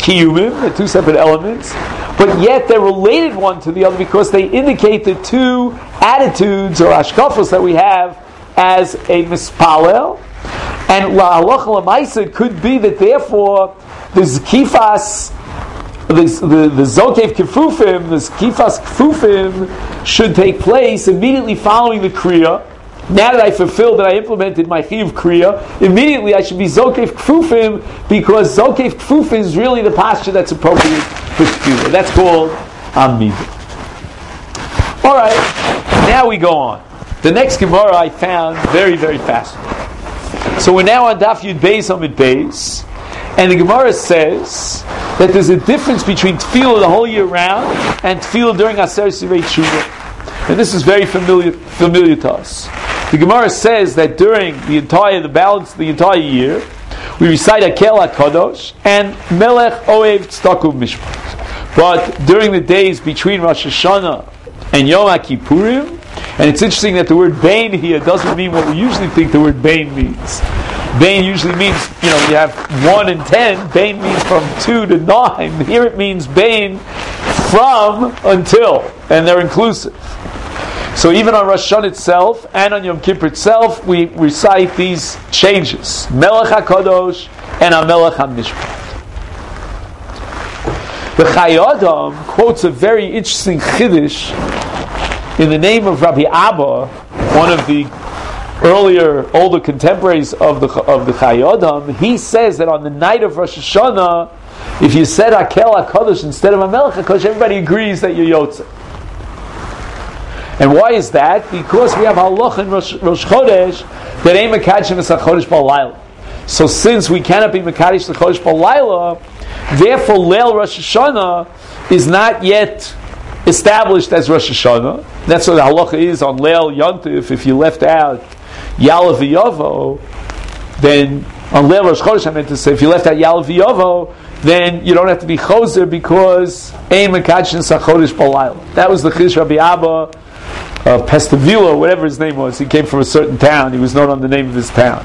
kiyumim, they're two separate elements, but yet they're related one to the other because they indicate the two attitudes or ashkafos that we have as a mispalel. And la'alacha l'maisa could be that therefore the zkifas, the zokev kefufim, the zkifas kefufim should take place immediately following the kriya. Now that I fulfilled, that I implemented my chiyuv kriya, immediately I should be zokev kefufim, because zokev kefufim is really the posture that's appropriate for tefillah. That's called amidah. All right, now we go on. The next Gemara I found very, very fascinating. So we're now on Daf Yud Beis Amid Beis, and the Gemara says that there's a difference between tefillah the whole year round and tefillah during Aseret Sirei Tshuva. And this is very familiar to us. The Gemara says that during the entire year, we recite Hakel HaKadosh and Melech Oev Tzedakah Mishpat. But during the days between Rosh Hashanah and Yom HaKippurim, and it's interesting that the word Bain here doesn't mean what we usually think the word Bain means. Bain usually means, you have 1 and 10. Bain means from 2 to 9. Here it means Bain from until, and they're inclusive. So even on Rosh Hashanah itself and on Yom Kippur itself, we recite these changes: Melech HaKadosh and HaMelech HaMishpat. The Chai Adam quotes a very interesting chiddush in the name of Rabbi Abba, one of the older contemporaries of the Chai Adam. He says that on the night of Rosh Hashanah, if you said Hakel HaKadosh instead of HaMelech HaKadosh, everybody agrees that you're Yotzei. And why is that? Because we have halach in Rosh Chodesh that ain't Mekadshim es HaChodesh B'Layla. So since we cannot be Mekadesh the Chodesh B'Layla, therefore Leil Rosh Hashanah is not yet established as Rosh Hashanah. That's what the halacha is on Leil Yontif. If you left out Yalav V'Yovo, then on Leil Rosh Chodesh, I meant to say, if you left out Yalav V'Yovo, then you don't have to be Choser because Ein Mekadshim es HaChodesh B'Layla. That was the Chiddush Rabbi Abba of Pestavila, whatever his name was. He came from a certain town. He was known on the name of his town.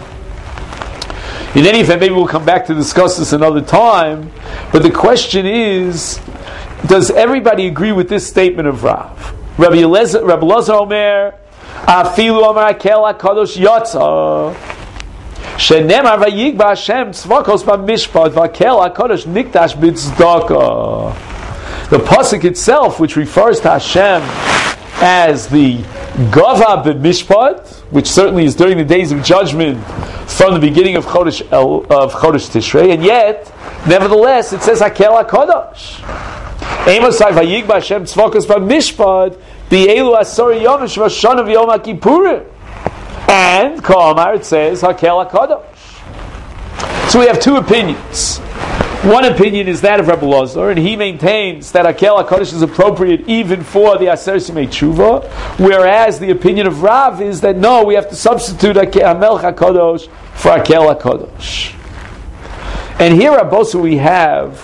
In any event, maybe we'll come back to discuss this another time. But the question is, does everybody agree with this statement of Rav? Rabbi Elazar Omer, Afilu Omer Hakel HaKadosh Yotza, Shenemar Vayigba Hashem Tzvakos B'Mishpat V'Hakel HaKadosh Nikdash B'Tzdaka. The pasuk itself, which refers to Hashem as the Gava B'Mishpat, which certainly is during the days of judgment from the beginning of Chodesh Tishrei, and yet, nevertheless, it says Hakel HaKadosh. Eimosai Vayigba Hashem Tzvakos B'Mishpat B'Elu Asori Yom Rosh Hashanah V'Yom HaKippurim. And Ka'amar, it says Hakel HaKadosh. So we have two opinions. One opinion is that of Rebbe Elazar, and he maintains that Hakel HaKadosh is appropriate even for the Aser Simei Tshuva, whereas the opinion of Rav is that no, we have to substitute HaMelech HaKadosh for Hakel HaKadosh. And here, Rabbosu, we have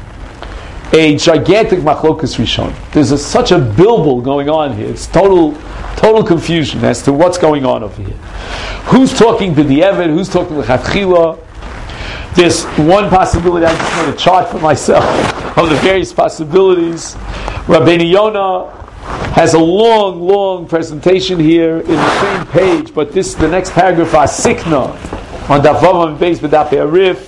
a gigantic machlokas rishon. There's such a bilbul going on here. It's total confusion as to what's going on over here. Who's talking b'di'evet? Who's talking l'chatchila? There's one possibility. I just made a chart for myself of the various possibilities. Rabbeinu Yonah has a long presentation here in the same page, but the next paragraph, Asikna, on Daf Vav and Beis B'Daf Arif,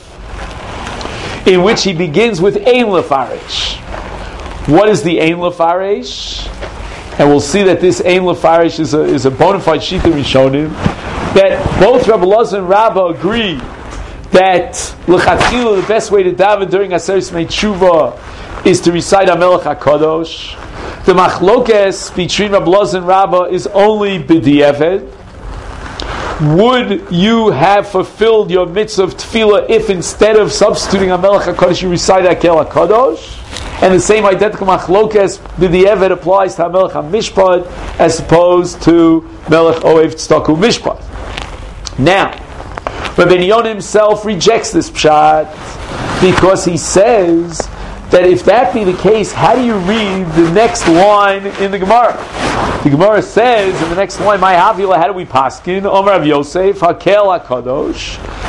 in which he begins with Ein Lefarish. What is the Ein Lefarish? And we'll see that this Ein Lefarish is a bona fide Shita Rishonim, that both Rabbi Elazar and Rabba agree that l'chatchila the best way to daven during Aser Simei Tshuva is to recite HaMelech HaKadosh. The machlokes between Rabbi Elazar and Rabba is only b'di'evet. Would you have fulfilled your mitzvah of tefillah if instead of substituting HaMelech HaKadosh you recite Hakel HaKadosh? And the same identical machlokes b'di'evet applies to HaMelech HaMishpat as opposed to Melech Oev Tzedakah Mishpat. Now, Rabbeinu Yonah himself rejects this pshat because he says that if that be the case, how do you read the next line in the Gemara? The Gemara says in the next line, "My Havila, how do we paskin? Omer Rav Yosef, Hakel HaKadosh,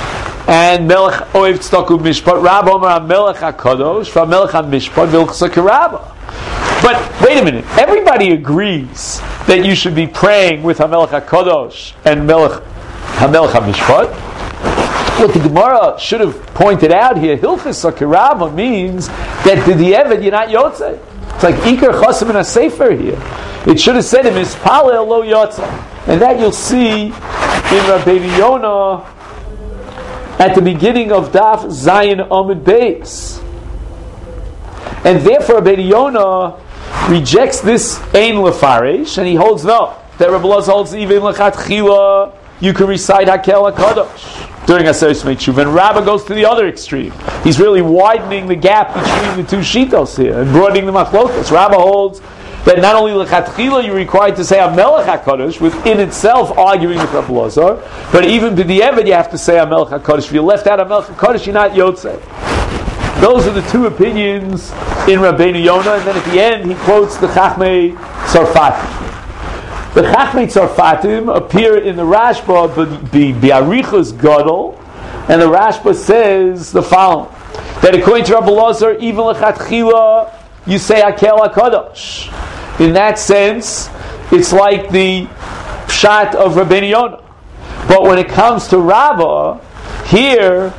and Melech Oev Tzedakah Mishpat. Rabba Omer HaMelech HaKadosh, VaMelech HaMishpat, V'ilchasa Karabba. But wait a minute, everybody agrees that you should be praying with HaMelech HaKadosh and HaMelech HaMishpat. What the Gemara should have pointed out here, Hilchasa Karabba means that to the Eved you're not Yotzei. It's like Iker Chosim in a Sefer here. It should have said Mispalel Lo Yotzei. And that you'll see in Rabbeinu Yonah at the beginning of Daf Zayin Amud Beis. And therefore Rabbeinu Yonah rejects this Ein Lefarish, and he holds no. That Rabbi Elazar holds even Lechatchila you can recite Hakel HaKadosh during Aseres Meitshuv. And Rabbah goes to the other extreme. He's really widening the gap between the two shitos here and broadening the machlokas. Rabbah holds that not only Lechatchila you're required to say HaMelech HaKadosh, within itself arguing with Rabbi Elazar, but even B'di'evet you have to say HaMelech HaKadosh. If you left out HaMelech HaKadosh, you're not Yotzei. Those are the two opinions in Rabbeinu Yonah, and then at the end he quotes the Chachmei Tzarfatim. The Chachmei Tzarfatim appear in the Rashba B'Arichos Gadol, and the Rashba says the following: that according to Rabbi Elazar, even Lechatchila you say Hakel HaKadosh. In that sense, it's like the pshat of Rabbeinu Yonah. But when it comes to Rabbah, here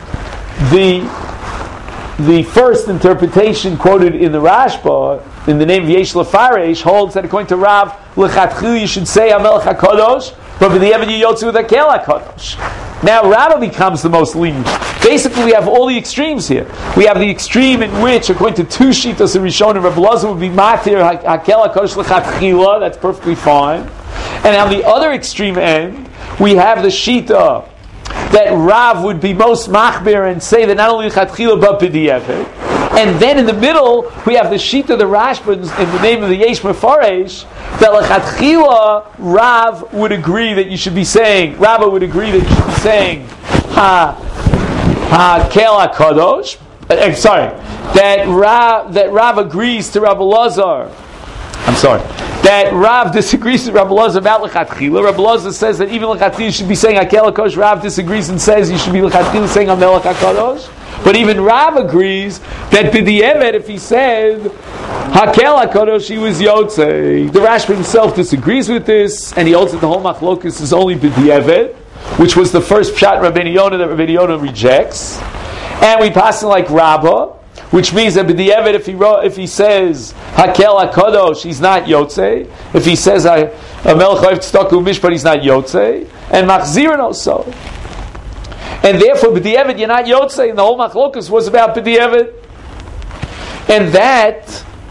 the first interpretation quoted in the Rashba, in the name of Yesh Lefaresh, holds that according to Rav, Lechatchil you should say HaMelech HaKadosh, but with the Eved Yotzu with Hakel HaKadosh. Now Rabbah becomes the most lenient. Basically we have all the extremes here. We have the extreme in which, according to two shitas in Rishonim, Rabbi Elazar would be Matir Hakel HaKadosh Lechatchila, that's perfectly fine. And on the other extreme end, we have the shita that Rav would be most machbir and say that not only Lechatchila but B'di'evet. And then in the middle, we have the Shita, the Rashba, in the name of the Yesh Mefaresh, that Lechatchila, Rav would agree that you should be saying, Rabbah would agree that you should be saying, Hakel HaKadosh. That Rav agrees to Rabbi Elazar. That Rav disagrees with Rabbi Elazar about Lechatchila. Rabbi Elazar says that even Lechatchila you should be saying Hakel HaKadosh. Rav disagrees and says you should be Lechatchila saying HaMelech HaKadosh. But even Rav agrees that B'di'evet, if he said Hakel HaKadosh, he was Yotzei. The Rashba himself disagrees with this, and he holds that the whole machlokus is only B'di'evet, which was the first pshat Rabbeinu Yonah that Rabbeinu Yonah rejects. And we pass it like Rabbah, which means that B'di'evet, if he says Hakel HaKadosh, he's not Yotzei. If he says HaMelech Oev Tzedakah Mishpat, he's not Yotzei. And Machzirin also. And therefore, B'di'evet, you're not Yotzei, and the whole machlokus was about B'di'evet. And that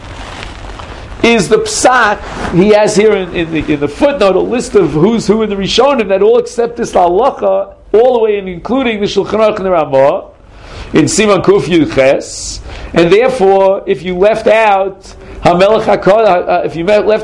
is the psak he has here in the footnote, a list of who's who in the Rishonim that all accept this halacha, all the way in including the Shulchan Aruch and the Ramah, in Siman Kuf Yud Ches. And therefore, if you left out HaMelech HaKadosh, if you left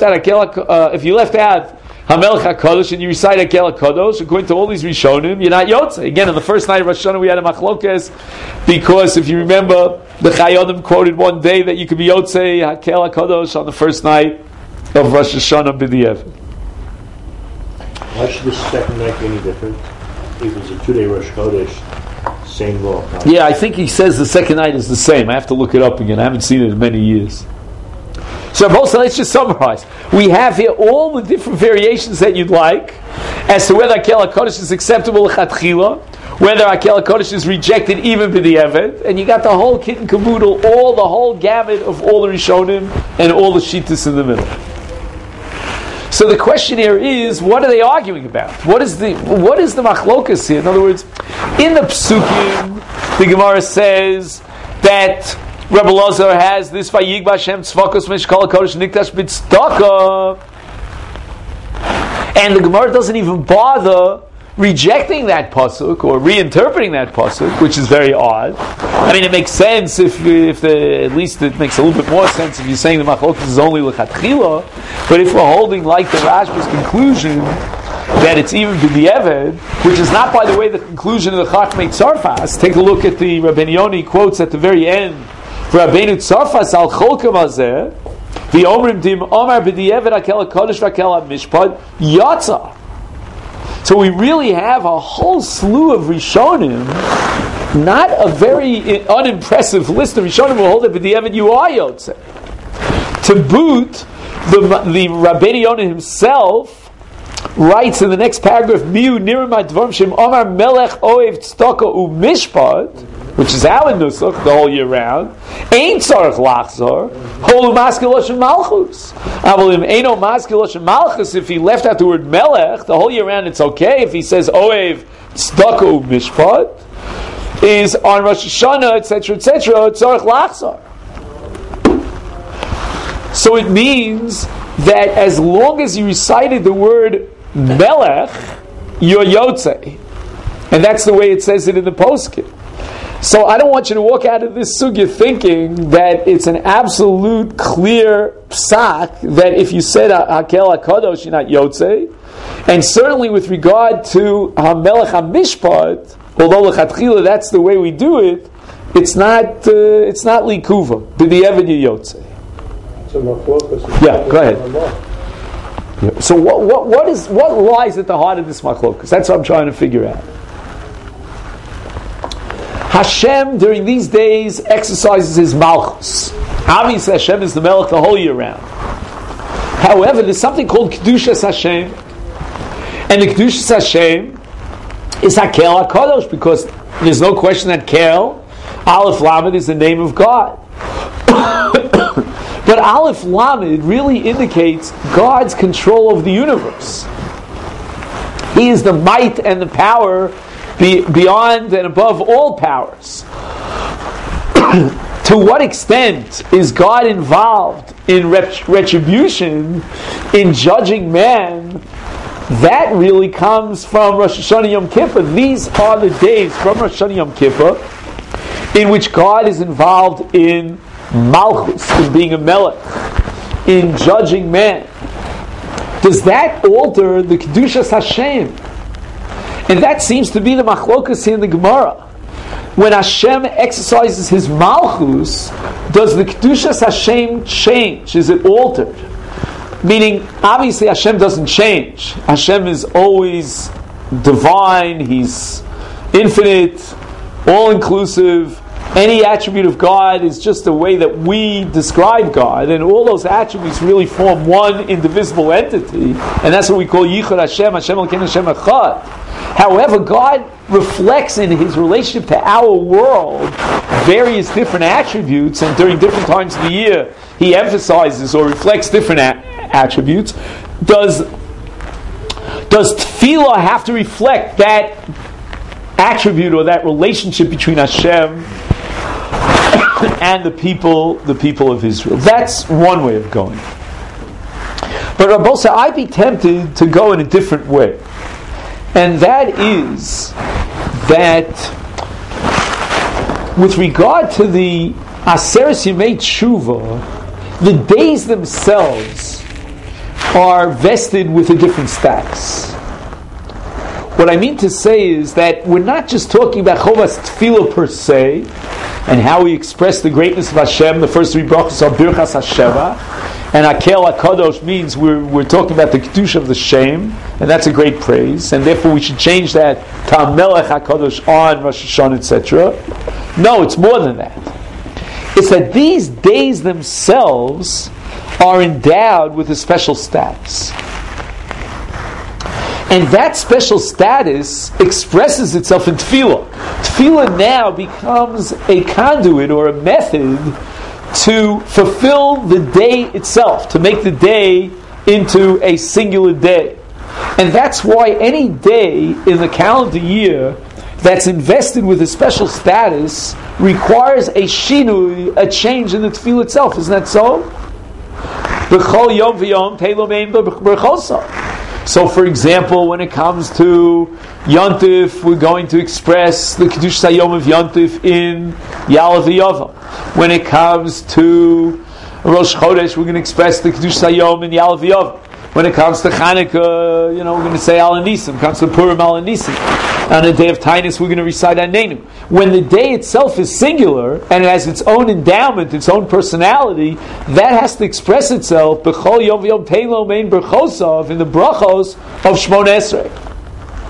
out HaMelech HaKadosh and you recite Hakel HaKadosh, according to all these Rishonim, you're not Yotzei. Again, on the first night of Rosh Hashanah we had a machlokes, because if you remember, the Chayonim quoted one day that you could be Yotzei Hakel HaKadosh on the first night of Rosh Hashanah B'di'evet. Why should this second night be any different? It was a 2-day Rosh Chodesh, same law. Yeah, I think he says the second night is the same. I have to look it up again. I haven't seen it in many years. So let's just summarize. We have here all the different variations that you'd like as to whether Hakel HaKadosh is acceptable Lechatchila, whether Hakel HaKadosh is rejected even B'di'evet, and you got the whole kit and caboodle, the whole gamut of all the Rishonim and all the Shittas in the middle. So the question here is, what are they arguing about? What is the machlokas here? In other words, in the Psukim, the Gemara says that Rabbi Elazar has this Vayigba Hashem Tzvakos Mishkal HaKadosh Nikdash B'Tzdaka, and the Gemara doesn't even bother rejecting that pasuk or reinterpreting that pasuk, which is very odd. I mean, it makes sense at least it makes a little bit more sense if you're saying the machlokas is only Lechatchila, but if we're holding like the Rashba's conclusion that it's even B'di'evet, which is not, by the way, the conclusion of the Chachmei Tzarfas. Take a look at the Rabbeinu Yonah quotes at the very end. Rabbeinu Tzarfas al Cholkem Hazeh, v'omrim dim Omar B'di'evet Hakel HaKadosh v'Hakel HaMishpat Yatza. So we really have a whole slew of Rishonim, not a very unimpressive list of Rishonim will hold that b'diavad you are Yotzei. To boot, the Rabbeinu Yonah himself writes in the next paragraph, Miu nirim advarim shem Omar Melech Oev Tzedakah u'Mishpat, which is our nusach the whole year round. Ain't tzarich lachzor holu maskil loshen malchus. Avolim eino maskil loshen malchus. If he left out the word Melech the whole year round, it's okay. If he says Oev Tzedakah u'Mishpat, is on Rosh Hashanah, etc., tzarich lachzor. So it means that as long as you recited the word Melech, you're Yotzei. And that's the way it says it in the poskim. So I don't want you to walk out of this sugya thinking that it's an absolute clear psak that if you said Hakel HaKadosh, you're not Yotzei. And certainly with regard to HaMelech HaMishpat, although l'chatchila that's the way we do it, it's not likuva. B'diavad you're Yotzei. Yeah, go ahead. Yeah. So what lies at the heart of this machlokas? That's what I'm trying to figure out. Hashem during these days exercises his malchus. Obviously Hashem is the melech the whole year round. However, there's something called Kedushas Hashem. And the Kedushas Hashem is Hakel HaKadosh, because there's no question that Kel, Aleph Lamed, is the name of God. But Aleph Lamed really indicates God's control of the universe. He is the might and the power beyond and above all powers. To what extent is God involved in retribution, in judging man? That really comes from Rosh Hashanah Yom Kippur. These are the days from Rosh Hashanah Yom Kippur in which God is involved in Malchus, in being a melech, in judging man. Does that alter the Kedushas Hashem? And that seems to be the machlokas in the Gemara. When Hashem exercises his Malchus, does the Kedushas Hashem change? Is it altered? Meaning, obviously Hashem doesn't change. Hashem is always divine, he's infinite, all-inclusive. Any attribute of God is just the way that we describe God, and all those attributes really form one indivisible entity, and that's what we call Yichud Hashem, Hashem Elokeinu Hashem Echad. However, God reflects in his relationship to our world various different attributes, and during different times of the year he emphasizes or reflects different attributes. Does tefillah have to reflect that attribute or that relationship between Hashem and the people of Israel? That's one way of going. But Rabbosa, I'd be tempted to go in a different way. And that is that with regard to the Aseres Yemei Tshuva, the days themselves are vested with a different status. What I mean to say is that we're not just talking about Chovas Tefillah per se, and how we express the greatness of Hashem. The first three brachos are Birchas Hasheva, and Hakel HaKadosh means we're talking about the Kedusha of the Shem, and that's a great praise, and therefore we should change that to HaMelech HaKadosh on Rosh Hashanah, etc. No, it's more than that. It's that these days themselves are endowed with a special status. And that special status expresses itself in tefillah. Tefillah now becomes a conduit or a method to fulfill the day itself, to make the day into a singular day. And that's why any day in the calendar year that's invested with a special status requires a shinui, a change in the tefillah itself. Isn't that so? B'chol yom v'yom teilo mein b'chosa. So, for example, when it comes to Yontif, we're going to express the Kiddush Hayom of Yontif in Ya'alav V'Yavam. When it comes to Rosh Chodesh, we're going to express the Kiddush Hayom in Ya'alav V'Yavam. When it comes to Chanukah, we're going to say Al Nisim. When it comes to Purim, Al Nisim. On the day of Tainus, we're going to recite Anenu. When the day itself is singular and it has its own endowment, its own personality, that has to express itself B'chol Yom V'Yom Teilo Mein Berchosav in the brachos of Shmon Esrei.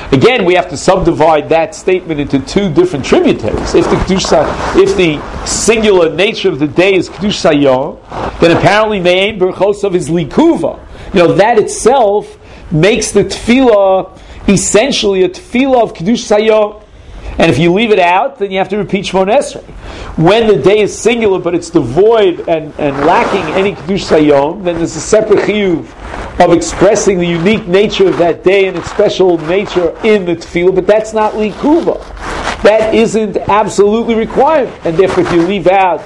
Again, we have to subdivide that statement into two different tributaries. If the singular nature of the day is Kedush Hayom, then apparently Me'ein Berchosav is Likuva. That itself makes the tefillah essentially a tefillah of Kedush Hayom. And if you leave it out, then you have to repeat Shmon Esrei. When the day is singular, but it's devoid and lacking any Kedush Hayom, then there's a separate chiyuv of expressing the unique nature of that day and its special nature in the tefillah, but that's not likuva. That isn't absolutely required. And therefore, if you leave out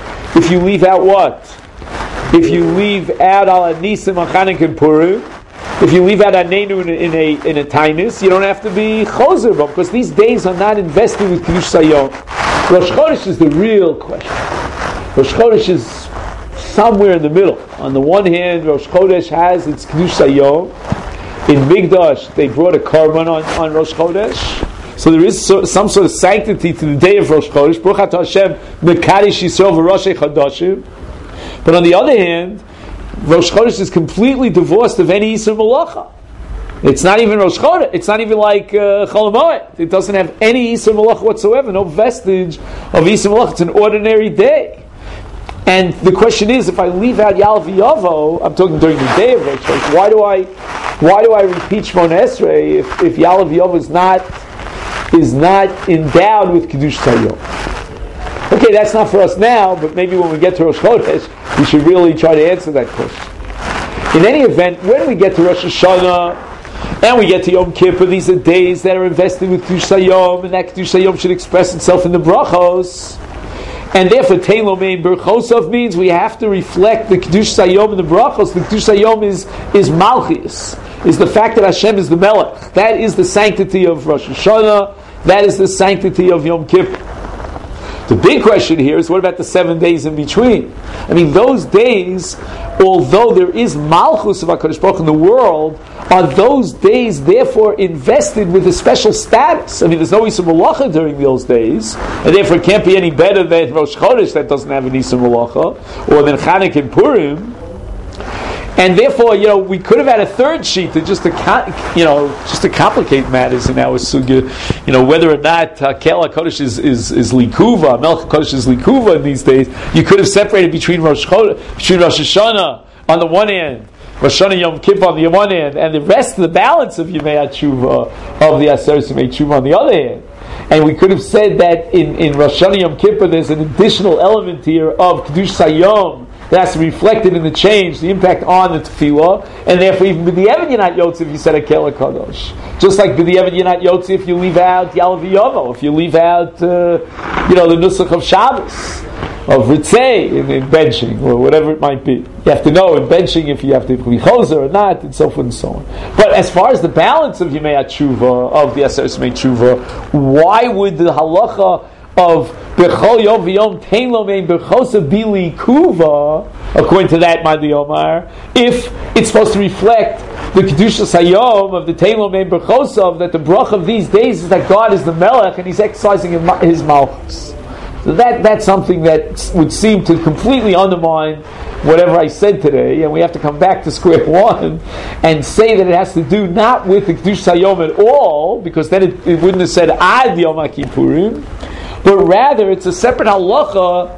what? If you leave out al Nisim on Chanukah and Purim, if you leave out Anenu in a tainus, you don't have to be choser, because these days are not invested with Kedush Hayom. Rosh Chodesh is the real question. Rosh Chodesh is somewhere in the middle. On the one hand, Rosh Chodesh has its Kedush Hayom. In Migdash, they brought a korban on Rosh Chodesh. So there is some sort of sanctity to the day of Rosh Chodesh. Baruch atah Hashem, Mekadesh Yisrael v'Roshei Chadashim. But on the other hand, Rosh Chodesh is completely divorced of any Yisur Malacha. It's not even Rosh Chodesh. It's not even like Chol HaMoed. It doesn't have any Yisur Malacha whatsoever. No vestige of Yisur Malacha. It's an ordinary day. And the question is, if I leave out Ya'al V'Yavo, I'm talking during the day of Rosh Chodesh, why do I repeat Shmon Esrei if Ya'al V'Yavo is not endowed with Kedush Hayom? Okay, that's not for us now, but maybe when we get to Rosh Chodesh, we should really try to answer that question. In any event, when we get to Rosh Hashanah and we get to Yom Kippur, these are days that are invested with Kedush Hayom, and that Kedush Hayom should express itself in the brachos. And therefore, Tein Lo Mein Berchosav means we have to reflect the Kedush Hayom in the brachos. The Kedush Hayom is Malchus, is the fact that Hashem is the Melech. That is the sanctity of Rosh Hashanah. That is the sanctity of Yom Kippur. The big question here is, what about the 7 days in between? I mean, those days, although there is Malchus of HaKadosh Baruch in the world, are those days therefore invested with a special status? I mean, there's no Yisur Malacha during those days, and therefore it can't be any better than Rosh Chodesh that doesn't have an Yisur Malacha, or than Chanukah and Purim. And therefore, we could have had a third sheet just to complicate matters in our sugya. Whether or not Kel HaKodesh is likuva, Melech HaKodesh is likuva in these days. You could have separated between Rosh Hashanah on the one hand, Rosh Hashanah Yom Kippur on the one hand, and the rest of the balance of Yemei HaTshuva, of the Aseret Yemei Tshuva on the other hand. And we could have said that in Rosh Hashanah Yom Kippur there's an additional element here of Kedush Hayom that has to be reflected in the change, the impact on the tefillah, and therefore even b'di'evad you're not yotze if you said a Kel HaKadosh. Just like b'di'evad you're not yotze if you leave out Ya'al V'Yavo, if you leave out the Nusach of Shabbos, of Ritzei in benching, or whatever it might be. You have to know in benching if you have to be choser or not, and so forth and so on. But as far as the balance of Yemei HaTshuva, of the Aseret Yemei Tshuva, why would the halacha of Bechol Yom V'Yom Tein Lo Mein Berchosav Bili Kuva, according to that Madi Omar, if it's supposed to reflect the Kedushas Hayom of the Tein Lo Mein Berchosav, that the brach of these days is that God is the Melech and He's exercising His Malchus. So that's something that would seem to completely undermine whatever I said today, and we have to come back to square one and say that it has to do not with the Kedush Hayom at all, because then it wouldn't have said Ad Yom HaKippurim, but rather it's a separate halacha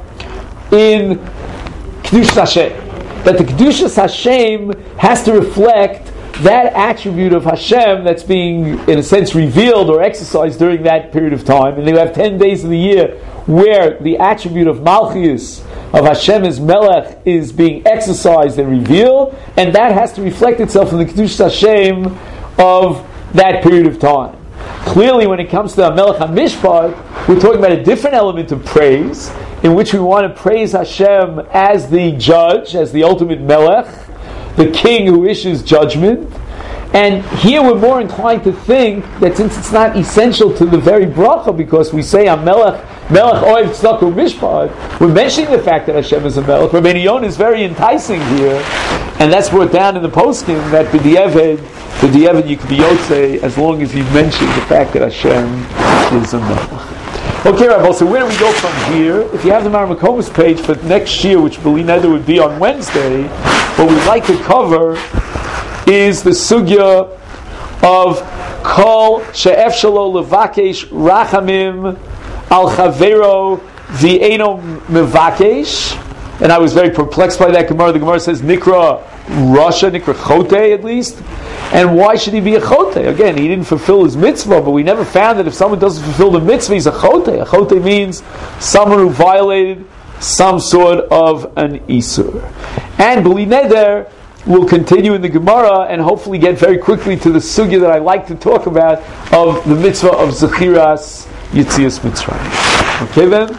in Kedushas Hashem, that the Kedushas Hashem has to reflect that attribute of Hashem that's being, in a sense, revealed or exercised during that period of time. And you have 10 days of the year where the attribute of Malchus, of Hashem as Melech, is being exercised and revealed, and that has to reflect itself in the Kedushas Hashem of that period of time. Clearly, when it comes to Melech HaMishpat, we're talking about a different element of praise, in which we want to praise Hashem as the judge, as the ultimate Melech, the king who issues judgment. And here we're more inclined to think that since it's not essential to the very bracha, because we say Melech Oev Tzedakah Mishpat, we're mentioning the fact that Hashem is a Melech. Rabbeinu Yonah is very enticing here, and that's brought down in the poskim that b'di'evad you can be yotze as long as you mention the fact that Hashem is a Melech. Okay, Rabbi, so where do we go from here? If you have the Marmakomis page for next year, which B'li Neder would be on Wednesday, what we'd like to cover is the sugya of Kol she'ef shelo levakesh rachamim al chavero v'eino mevakesh. And I was very perplexed by that Gemara. The Gemara says Nikra Rasha, Nikra Chote at least. And why should he be a Chote? Again, he didn't fulfill his mitzvah, but we never found that if someone doesn't fulfill the mitzvah, he's a Chote. A Chote means someone who violated some sort of an Isur. And B'li Neder will continue in the Gemara and hopefully get very quickly to the sugya that I like to talk about of the mitzvah of Zechiras Yitzias Mitzrayim. Okay then?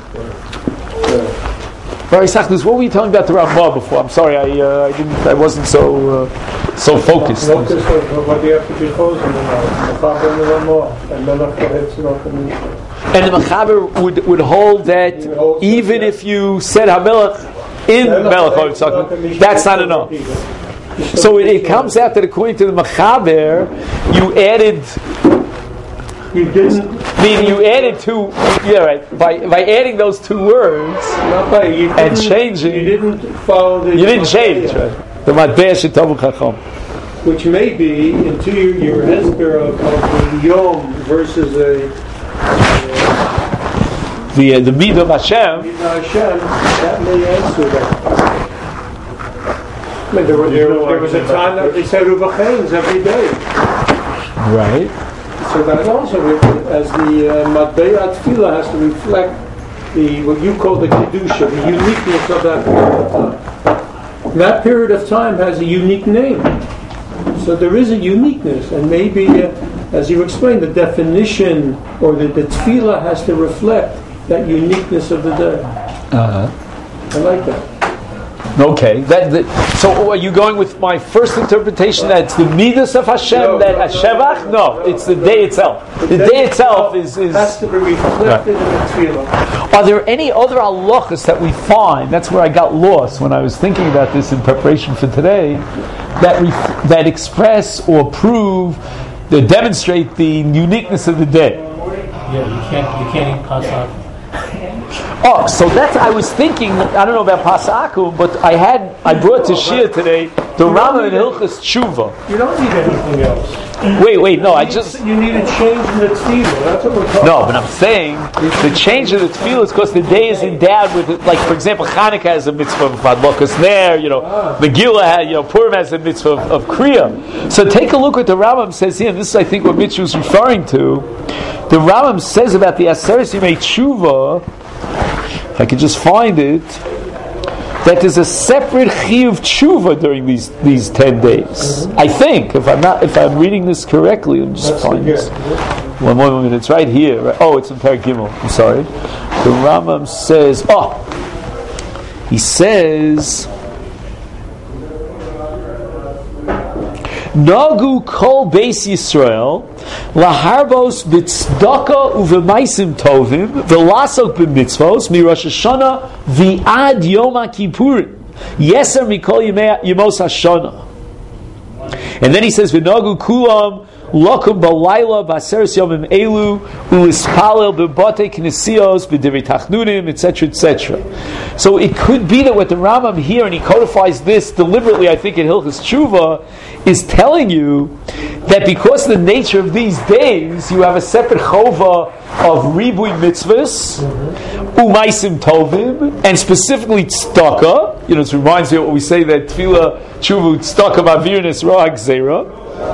What were you talking about the Ramah before? I'm sorry, I wasn't so focused. Focus on what you have to be chosen about. And the Mechaber would hold that even if you said Hamelach in Melech, that's not enough. So it comes out that according to the Mechaber, you added. You didn't. Meaning you added two. Yeah, right. By adding those two words and changing, you didn't follow the. You didn't change, right? The Matbeh Shetavu Chacham. Which may be into your hesper of the Yom versus the Midah of Hashem. That may answer that. I mean, there was a time that they said Uvachains every day. Right. So that also, as the Matbei Tefillah has to reflect what you call the Kedusha, the uniqueness of that period of time. That period of time has a unique name. So there is a uniqueness, and maybe, as you explained, the definition or the Tefillah has to reflect that uniqueness of the day. I like that. Okay, so are you going with my first interpretation that it's the midas of Hashem, that Hashevach? No, it's the day itself. The day itself is has to be reflected in the tefillah. Are there any other halachas that we find? That's where I got lost when I was thinking about this in preparation for today. That express or prove, that demonstrate the uniqueness of the day. Yeah, you can't eat pasach. Oh, so that's, I was thinking, I don't know about Pasaku, but I brought to Shia today the Rambam in Hilchas Tshuva. You don't need anything else. Wait, no, you need a change in the tefillah. That's what we're talking about. No, but I'm saying the change in the tefillah is because the day is endowed with, like, for example, Chanukah has a mitzvah of Adlokas Ner, Megillah, Purim has a mitzvah of Kriya. So take a look what the Rambam says here, and this is, I think, what Mitch was referring to. The Rambam says about the Aseres Yimei Tshuva, if I could just find it, that there's a separate chiyuv tshuva during these 10 days. I think, if I'm reading this correctly, let me just find this. One more minute, it's right here. Right? Oh, it's in Perek Gimel. I'm sorry. The Rambam says, he says, Nagu kol beis Yisrael laharbos b'tzedaka uv'maisim tovim v'lasok b'mitzvos mirosh Hashanah v'ad Yom HaKippurim yeser mikol yemos Hashanah. And then he says v'nagu kulam lokum b'layla b'aseres yomim elu ulispalel b'batei knesios b'divrei tachnunim, etc., etc. So it could be that what the Rambam here, and he codifies this deliberately, I think in Hilchas Tshuva, is telling you that because of the nature of these days, you have a separate chova of ribui mitzvahs, umaisim tovim, and specifically tzedakah. It reminds me of what we say that tefillah tshuva tzedakah ma'avirnis ro'ag zera.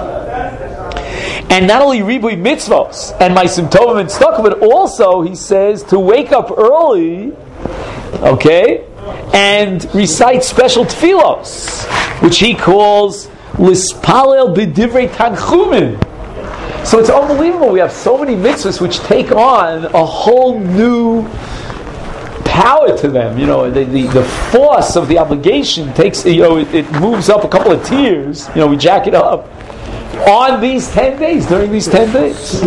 And not only ribui mitzvahs and maisim tovim and tzedakah, but also he says to wake up early, okay, and recite special tefillos, which he calls Lispalel b'divrei tanchumin. So it's unbelievable. We have so many mitzvahs which take on a whole new power to them. The force of the obligation takes. It moves up a couple of tiers. We jack it up on these 10 days. During these 10 days,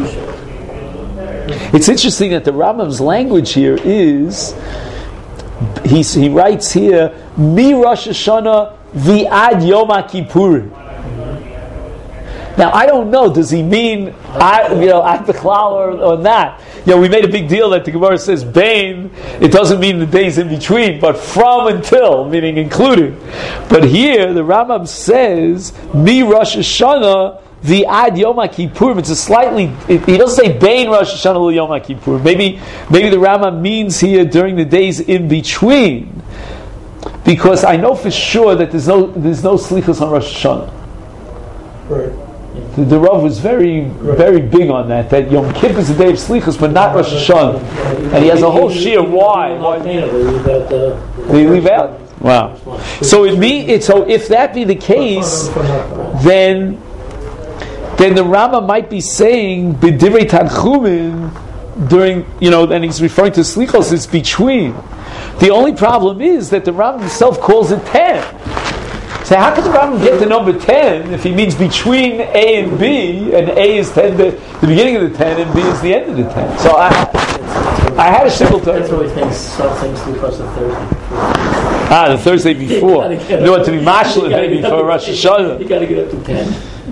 it's interesting that the Rambam's language here is. He writes here, Mi Rosh Hashanah V'ad Yom HaKippurim. Now, I don't know, does he mean Ad Bechlal or not? We made a big deal that the Gemara says Bain, it doesn't mean the days in between, but from until, meaning including. But here, the Rambam says, Mi Rosh Hashanah the Ad Yom HaKippurim. It's a slightly, he doesn't say Bein Rosh Hashanah Yom HaKippurim. Maybe the Rama means here during the days in between, because I know for sure that there's no Slichus on Rosh Hashanah. Right. The Rav was very big on that Yom Kippur is the day of Slichus, but not Rosh Hashanah. And he has a whole shir why. They leave out. Wow. So if that be the case, then the Rama might be saying B'divrei Tanchumin during, and he's referring to Slichos, it's between. The only problem is that the Rama himself calls it 10. So how can the Rambam get to number 10 if he means between A and B, and A is 10, the beginning of the 10, and B is the end of the 10? So I had a shtickle to it. That's always things start saying Slichos the Thursday. The Thursday before. You know what, to be mashal maybe for Rosh Hashanah. You got to get up to 10.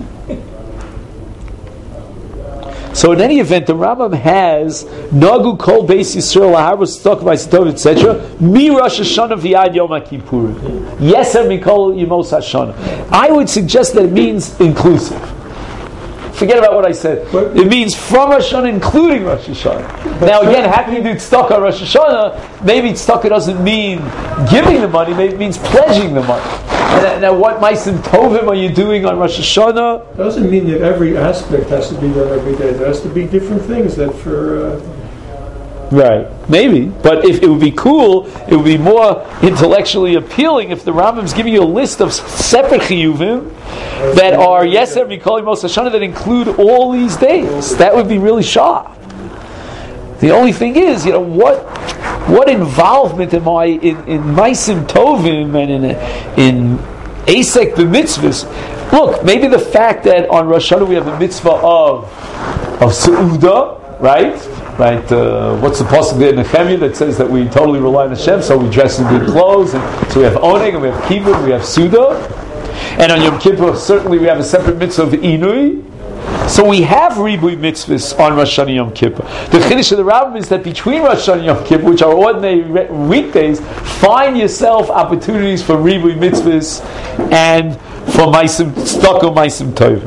So in any event, the Rambam has Nagu Kol Beis Yisrael Laharvus Stok V'Aisitov etc. Mi Rosh Hashanah V'Yad Yom HaKippurim. Yeser Mikol Yemos Hashanah. I would suggest that it means inclusive. Forget about what I said. It means from Rosh Hashanah, including Rosh Hashanah. Now again, how can you do tzedakah Rosh Hashanah? Maybe tzedakah doesn't mean giving the money, maybe it means pledging the money. Now what Maisim Tovim are you doing on Rosh Hashanah? Doesn't mean that every aspect has to be done every day. There has to be different things that for... Right, maybe. But if it would be cool, it would be more intellectually appealing if the Rambam's giving you a list of separate chiyuvim that are Yeser Mikol Yemos Hashanah that include all these days. That would be really sharp. The only thing is, what involvement am I in Maisim Tovim and in Asek b'mitzvahs? Look, maybe the fact that on Rosh Hashanah we have a mitzvah of Seudah, right? What's the pasuk there in Nehemiah that says that we totally rely on Hashem, so we dress in good clothes, and so we have oneg, and we have kibbutz, we have Seudah, and on Yom Kippur certainly we have a separate mitzvah of Inui. So we have Ribui mitzvahs on Rosh Hashanah Yom Kippur. The Chiddush of the Rambam is that between Rosh Hashanah and Yom Kippur, which are ordinary weekdays, find yourself opportunities for Ribui mitzvahs and for Maisim Tzedakah, Maisim Tovim.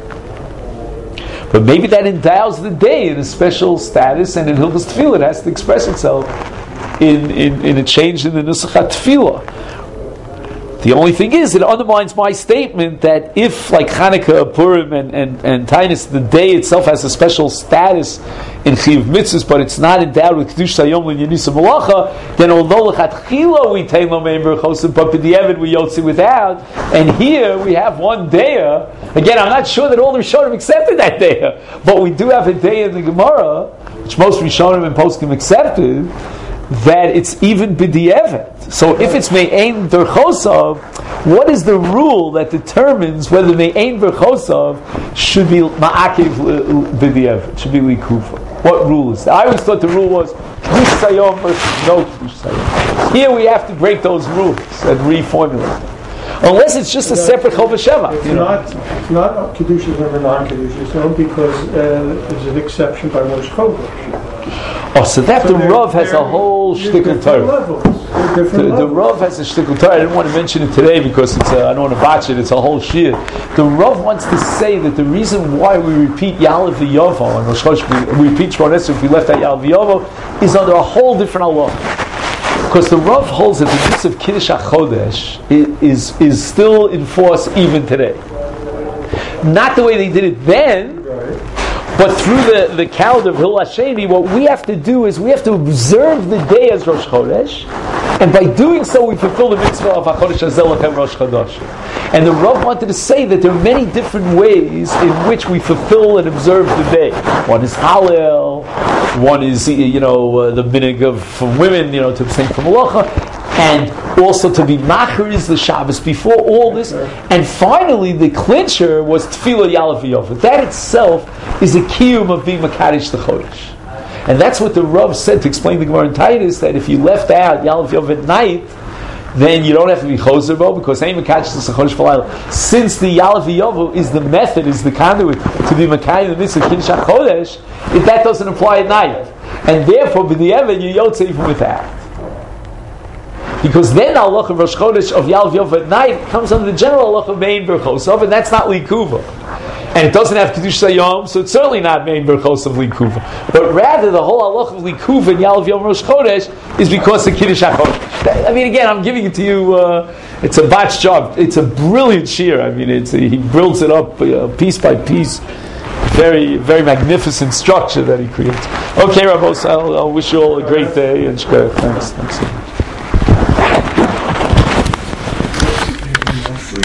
But maybe that endows the day in a special status, and in Hilchos Tefillah it has to express itself in a change in the Nusach Tefillah. The only thing is, it undermines my statement that if, like Chanukah, Purim, and Tainus, the day itself has a special status in Chiyuv Mitzvahs, but it's not endowed with Kedush Hayom and Yenisa Malacha, then although L'chatchila we take Lo Mein Berchosim, but B'diavad we Yotzi without, and here we have one day. Again, I'm not sure that all the Rishonim accepted that day, but we do have a day in the Gemara, which most Rishonim and Poskim accepted, that it's even b'di'evet. So if it's me'ein berchosav, what is the rule that determines whether me'ein berchosav should be ma'akiv b'di'evet, should be likufa? What rule is that? I always thought the rule was Kedush Sayom versus no Kedush Sayom. Here we have to break those rules and reformulate them. Unless it's just a separate Chova Sheva. It's not Kedusha over non-Kedusha Sayom because there's an exception by Moshe Chodesh. Oh, so the Rav has a whole shtickle Torah. The Rav has a shtickle Torah. I didn't want to mention it today because it's I don't want to botch it. It's a whole shir. The Rav wants to say that the reason why we repeat Ya'aleh V'Yovo and Rosh Chodesh, we repeat Shmon Esrei if we left out Ya'aleh V'Yovo, is under a whole different Allah. Because the Rav holds that the mitzvah of Kiddush HaChodesh is still in force even today. Not the way they did it then. But through the calendar of Hil Hasheni, what we have to do is we have to observe the day as Rosh Chodesh, and by doing so we fulfill the mitzvah of HaChodesh Hazel Lachem Rosh Chodesh. And the Rav wanted to say that there are many different ways in which we fulfill and observe the day. One is Hallel, one is the minig of from women, to abstain from Malacha, and also to be machriz the Shabbos before all this, and finally the clincher was Tefillah Ya'aleh V'Yovo. That itself is a kiyum of being Makadosh the Chodesh, and that's what the Rav said to explain the Gemara in Titus, that if you left out Ya'aleh V'Yovo at night, then you don't have to be choser bo because ain't Makadosh the Chodesh V'Layla. Since the Ya'aleh V'Yovo is the method, is the conduit to be Makadosh the mitzvah Kiddush HaChodesh, if that doesn't apply at night, and therefore b'di'evet you yotze even with that. Because then the halacha of Rosh Chodesh of Ya'aleh V'Yovo at night comes under the general halacha of Mein Berchosav, and that's not likuva. and it doesn't have Kiddush Yom, so it's certainly not main Berchos of Likuva. But rather, the whole halach of Likuva in Yalav Yom Rosh Chodesh is because of Kiddush HaChodesh. I mean, again, I'm giving it to you, it's a batch job. It's a brilliant shir. I mean, he builds it up piece by piece. Very, very magnificent structure that he creates. Okay, Rabbos, I'll wish you all a great day and shkar. Thanks so much.